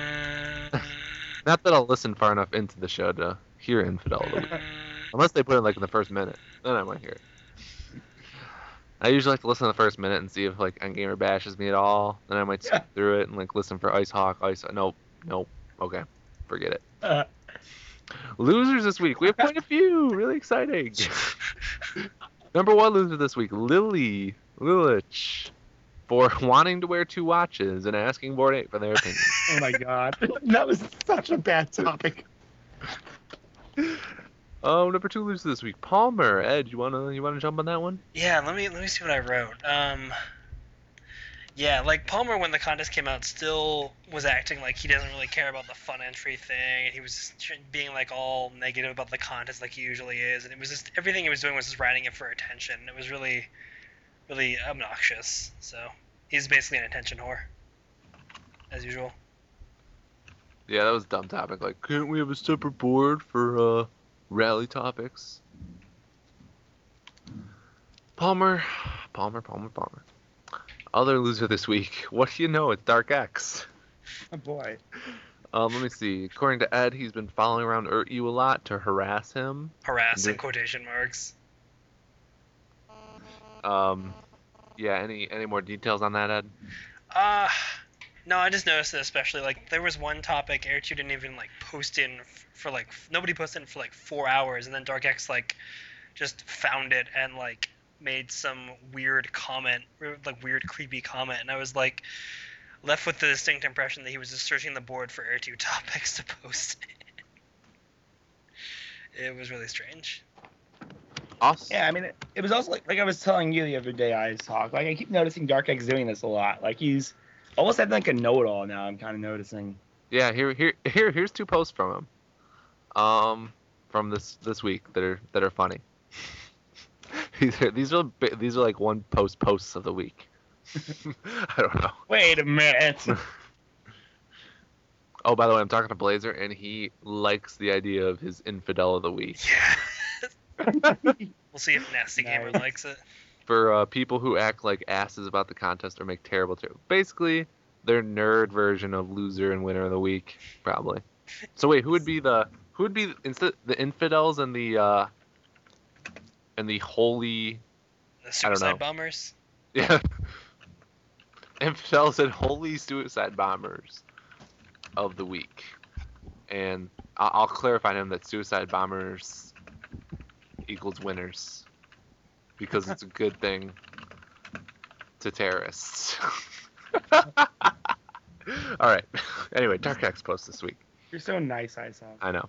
[SPEAKER 1] that I'll listen far enough into the show to hear infidel of the week. Unless they put it like in the first minute, then I might hear it. I usually like to listen to the first minute and see if like Endgamer bashes me at all. Then I might skip through it and like listen for Ice Hawk. Nope. Okay, forget it. Losers this week. We have quite a few. Really exciting. Number 1 loser this week, Lilich, for wanting to wear 2 watches and asking Board 8 for their opinion.
[SPEAKER 4] Oh my god, that was such a bad topic.
[SPEAKER 1] Number 2 loser this week, Palmer. Ed, you wanna jump on that one?
[SPEAKER 2] Yeah, let me see what I wrote. Yeah, like Palmer when the contest came out still was acting like he doesn't really care about the fun entry thing, and he was just being like all negative about the contest like he usually is, and it was just everything he was doing was just writing it for attention. It was really, really obnoxious. So he's basically an attention whore, as usual.
[SPEAKER 1] Yeah, that was a dumb topic. Like, can't we have a separate board for rally topics? Palmer. Other loser this week. What do you know? It's Dark X.
[SPEAKER 4] Oh boy.
[SPEAKER 1] Let me see. According to Ed, he's been following around Urt-U a lot to harass him.
[SPEAKER 2] Harass in quotation marks.
[SPEAKER 1] Yeah. Any more details on that, Ed?
[SPEAKER 2] No, I just noticed it especially. Like, there was one topic Air2 didn't even like post in for like nobody posted in for like 4 hours, and then Dark X like just found it and like made some weird comment, like weird creepy comment, and I was like left with the distinct impression that he was just searching the board for Air2 topics to post. It was really strange.
[SPEAKER 1] Awesome.
[SPEAKER 4] Yeah, I mean, it was also like I was telling you the other day, Ice Hawk. Like I keep noticing Dark X doing this a lot. Like he's almost had like a know-it-all now. I'm kind of noticing.
[SPEAKER 1] Yeah, here's 2 posts from him, from this week that are funny. These are like one posts of the week. I don't know.
[SPEAKER 4] Wait a minute.
[SPEAKER 1] Oh, by the way, I'm talking to Blazer, and he likes the idea of his infidel of the week.
[SPEAKER 2] Yeah. We'll see if Nasty Gamer likes it.
[SPEAKER 1] For people who act like asses about the contest or make terrible jokes. Basically, their nerd version of loser and winner of the week, probably. So wait, who would be instead the infidels and the holy?
[SPEAKER 2] The suicide bombers.
[SPEAKER 1] Yeah. Infidels and holy suicide bombers of the week. And I'll clarify to him that suicide bombers equals winners, because it's a good thing to terrorists. All right. Anyway, Dark X post this week.
[SPEAKER 4] You're so nice, Ice Hawk.
[SPEAKER 1] I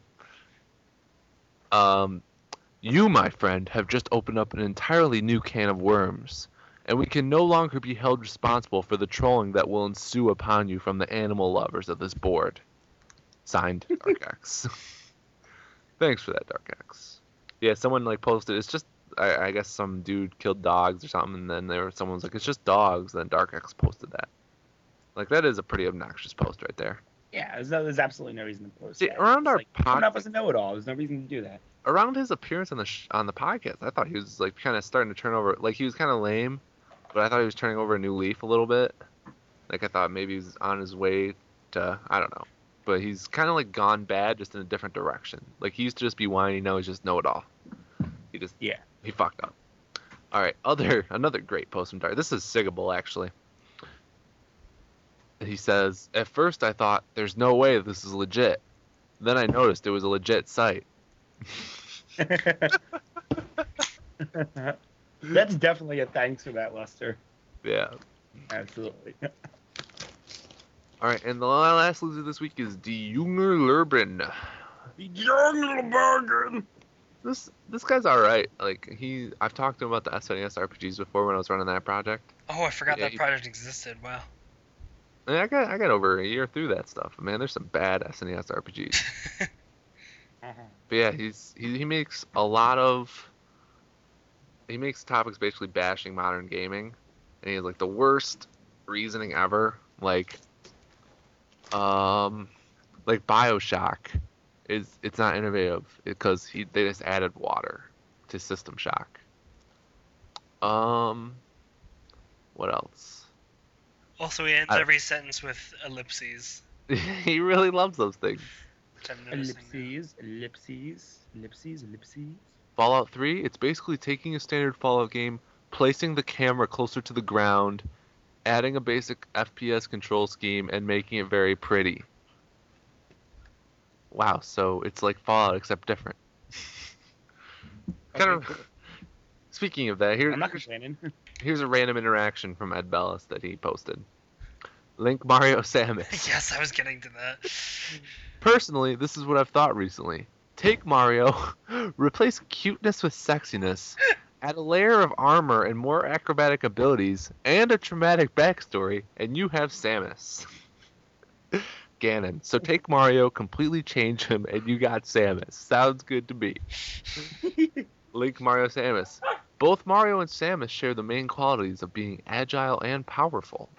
[SPEAKER 1] know. You, my friend, have just opened up an entirely new can of worms, and we can no longer be held responsible for the trolling that will ensue upon you from the animal lovers of this board. Signed, Dark X. Thanks for that, Dark X. Yeah, someone like posted. It's just, I guess some dude killed dogs or something, and then someone's like, it's just dogs. And then Dark X posted that. Like, that is a pretty obnoxious post right there.
[SPEAKER 4] Yeah, there's absolutely no reason to post that.
[SPEAKER 1] Around our
[SPEAKER 4] coming up as a know-it-all. There's no reason to do that.
[SPEAKER 1] Around his appearance on the podcast, I thought he was like kind of starting to turn over. Like, he was kind of lame, but I thought he was turning over a new leaf a little bit. Like, I thought maybe he was on his way to, I don't know. But he's kind of like gone bad, just in a different direction. Like, he used to just be whiny, now he's just know-it-all. He fucked up. All right, another great post from Dark. This is Sigable, actually. He says, at first I thought, there's no way this is legit. Then I noticed it was a legit site.
[SPEAKER 4] That's definitely a thanks for that, Lester.
[SPEAKER 1] Yeah.
[SPEAKER 4] Absolutely.
[SPEAKER 1] All right, and the last loser this week is Die Junger Lurben. This guy's all right. Like, I've talked to him about the SNES RPGs before when I was running that project.
[SPEAKER 2] Oh, I forgot that project existed. Wow.
[SPEAKER 1] I mean, I got over a year through that stuff. Man, there's some bad SNES RPGs. But yeah, he makes a lot of. He makes topics basically bashing modern gaming, and he has like the worst reasoning ever. Like BioShock it's not innovative because they just added water to System Shock. What else?
[SPEAKER 2] Also, he ends every sentence with ellipses.
[SPEAKER 1] He really loves those things.
[SPEAKER 2] Which I'm noticing now.
[SPEAKER 4] Ellipses.
[SPEAKER 1] Fallout 3, it's basically taking a standard Fallout game, placing the camera closer to the ground, adding a basic FPS control scheme, and making it very pretty. Wow, so it's like Fallout except different. Kind of. Speaking of that,
[SPEAKER 4] I'm not complaining.
[SPEAKER 1] here's a random interaction from Ed Bellis that he posted. Link Mario Samus.
[SPEAKER 2] Yes, I was getting to that.
[SPEAKER 1] Personally, this is what I've thought recently. Take Mario, replace cuteness with sexiness, add a layer of armor and more acrobatic abilities, and a traumatic backstory, and you have Samus. Ganon. So take Mario, completely change him, and you got Samus. Sounds good to me. Link Mario Samus. Both Mario and Samus share the main qualities of being agile and powerful.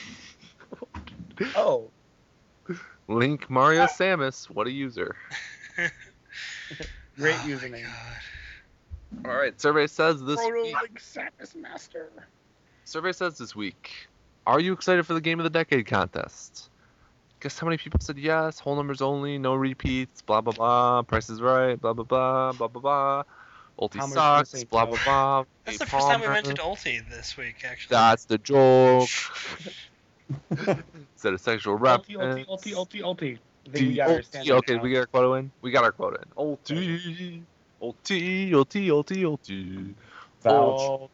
[SPEAKER 4] Oh.
[SPEAKER 1] Link Mario Samus. What a user.
[SPEAKER 4] Great username.
[SPEAKER 1] All right, survey says this
[SPEAKER 4] Proto
[SPEAKER 1] week.
[SPEAKER 4] Link Samus Master.
[SPEAKER 1] Survey says this week. Are you excited for the Game of the Decade contest? Guess how many people said yes? Whole numbers only, no repeats, blah blah blah. Price is right, blah blah blah, blah blah blah. Ulti
[SPEAKER 4] How much
[SPEAKER 1] sucks,
[SPEAKER 4] do you
[SPEAKER 1] blah
[SPEAKER 4] think,
[SPEAKER 1] blah blah.
[SPEAKER 2] That's
[SPEAKER 1] Hey,
[SPEAKER 2] the first time we
[SPEAKER 1] Palmer.
[SPEAKER 2] mentioned Ulti this week, actually.
[SPEAKER 1] That's the joke. Instead of sexual reference.
[SPEAKER 4] Ulti. I think we got our standard
[SPEAKER 1] Okay,
[SPEAKER 4] now.
[SPEAKER 1] we got our quota in. We got our quota in. Ulti.
[SPEAKER 3] Vouch.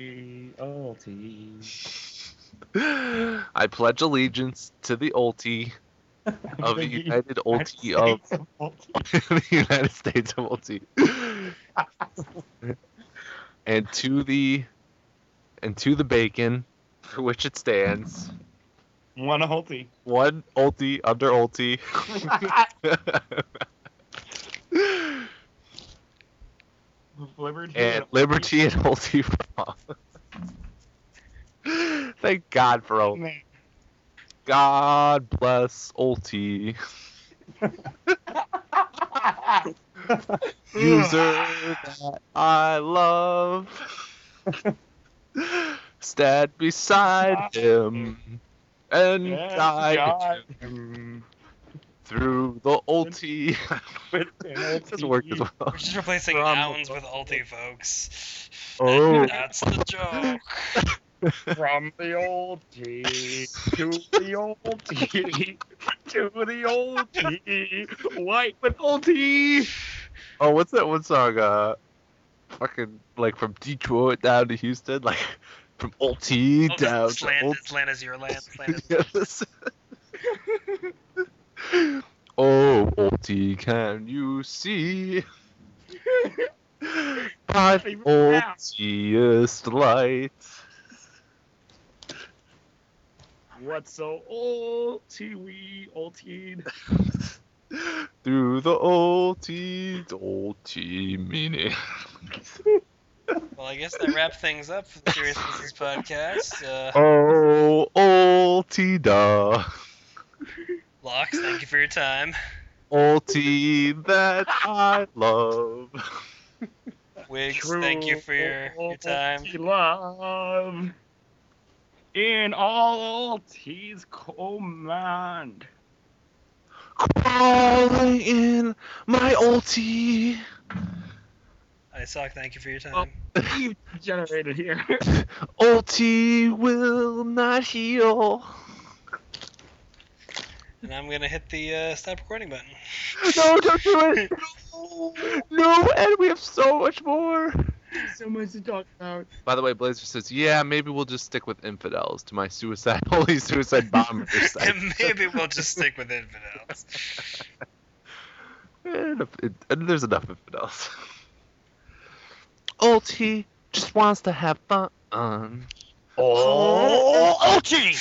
[SPEAKER 4] Ulti.
[SPEAKER 1] I pledge allegiance to the ulti of the United Ulti of the United States of Ulti, and to the bacon for which it stands.
[SPEAKER 4] One Ulti.
[SPEAKER 1] One ulti under ulti. And liberty and ulti for all. Thank God for ulti.
[SPEAKER 4] Man.
[SPEAKER 1] God bless ulti. User that I love. Stand beside him and guide him through the ulti. Doesn't work as well.
[SPEAKER 2] We're just replacing
[SPEAKER 1] From-
[SPEAKER 2] nouns with Ulti, folks.
[SPEAKER 1] Oh.
[SPEAKER 2] That's the joke.
[SPEAKER 4] From the ulti to the ulti to the ulti. White with ulti.
[SPEAKER 1] Oh, what's that one song? Fucking like from Detroit down to Houston, like from ulti down
[SPEAKER 2] This
[SPEAKER 1] to
[SPEAKER 2] land,
[SPEAKER 1] ulti.
[SPEAKER 2] this land is your land. This land is
[SPEAKER 1] Yes. Oh, ulti, can you see? My ultiest light.
[SPEAKER 4] What's so ulti we ultied?
[SPEAKER 1] Through the ulti meaning.
[SPEAKER 2] Well, I guess that wraps things up for the Serious Business Podcast.
[SPEAKER 1] Oh, ulti da.
[SPEAKER 2] Locks, thank you for your time.
[SPEAKER 1] Ulti that I love.
[SPEAKER 2] Wiggs, thank you for your time.
[SPEAKER 4] Ulti love. In all ulti's command.
[SPEAKER 1] Crawling in my ulti.
[SPEAKER 2] I suck, thank you for your time.
[SPEAKER 4] You generated here.
[SPEAKER 1] Ulti will not heal.
[SPEAKER 2] And I'm gonna hit the stop recording button.
[SPEAKER 1] No, don't do it. No, and we have so much more.
[SPEAKER 4] So much to talk about.
[SPEAKER 1] By the way, Blazer says, yeah, maybe we'll just stick with infidels to my holy suicide bomber site.
[SPEAKER 2] And maybe we'll just stick with infidels.
[SPEAKER 1] And there's enough infidels. Ulti just wants to have fun.
[SPEAKER 4] Oh, OT!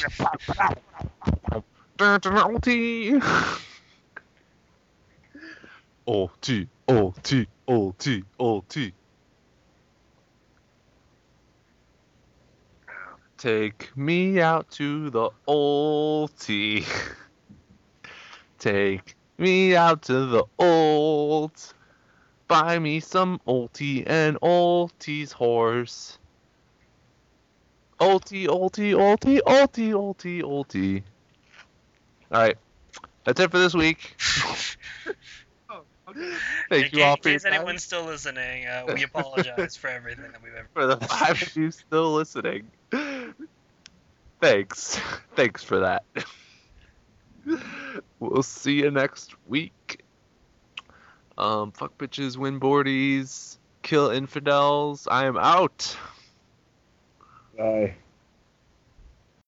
[SPEAKER 1] OT, OT, OT, OT. Take me out to the OT. Take me out to the old. Buy me some OT and OT's horse. OT, OT, OT, OT, OT, OT. Alright. That's it for this week. Thank you all
[SPEAKER 2] In
[SPEAKER 1] for your
[SPEAKER 2] case
[SPEAKER 1] time.
[SPEAKER 2] anyone's still listening, we apologize for everything that we've ever.
[SPEAKER 1] For the 5 of you still listening. Thanks. Thanks for that. We'll see you next week. Fuck bitches, win boardies, kill infidels. I am out.
[SPEAKER 3] Bye.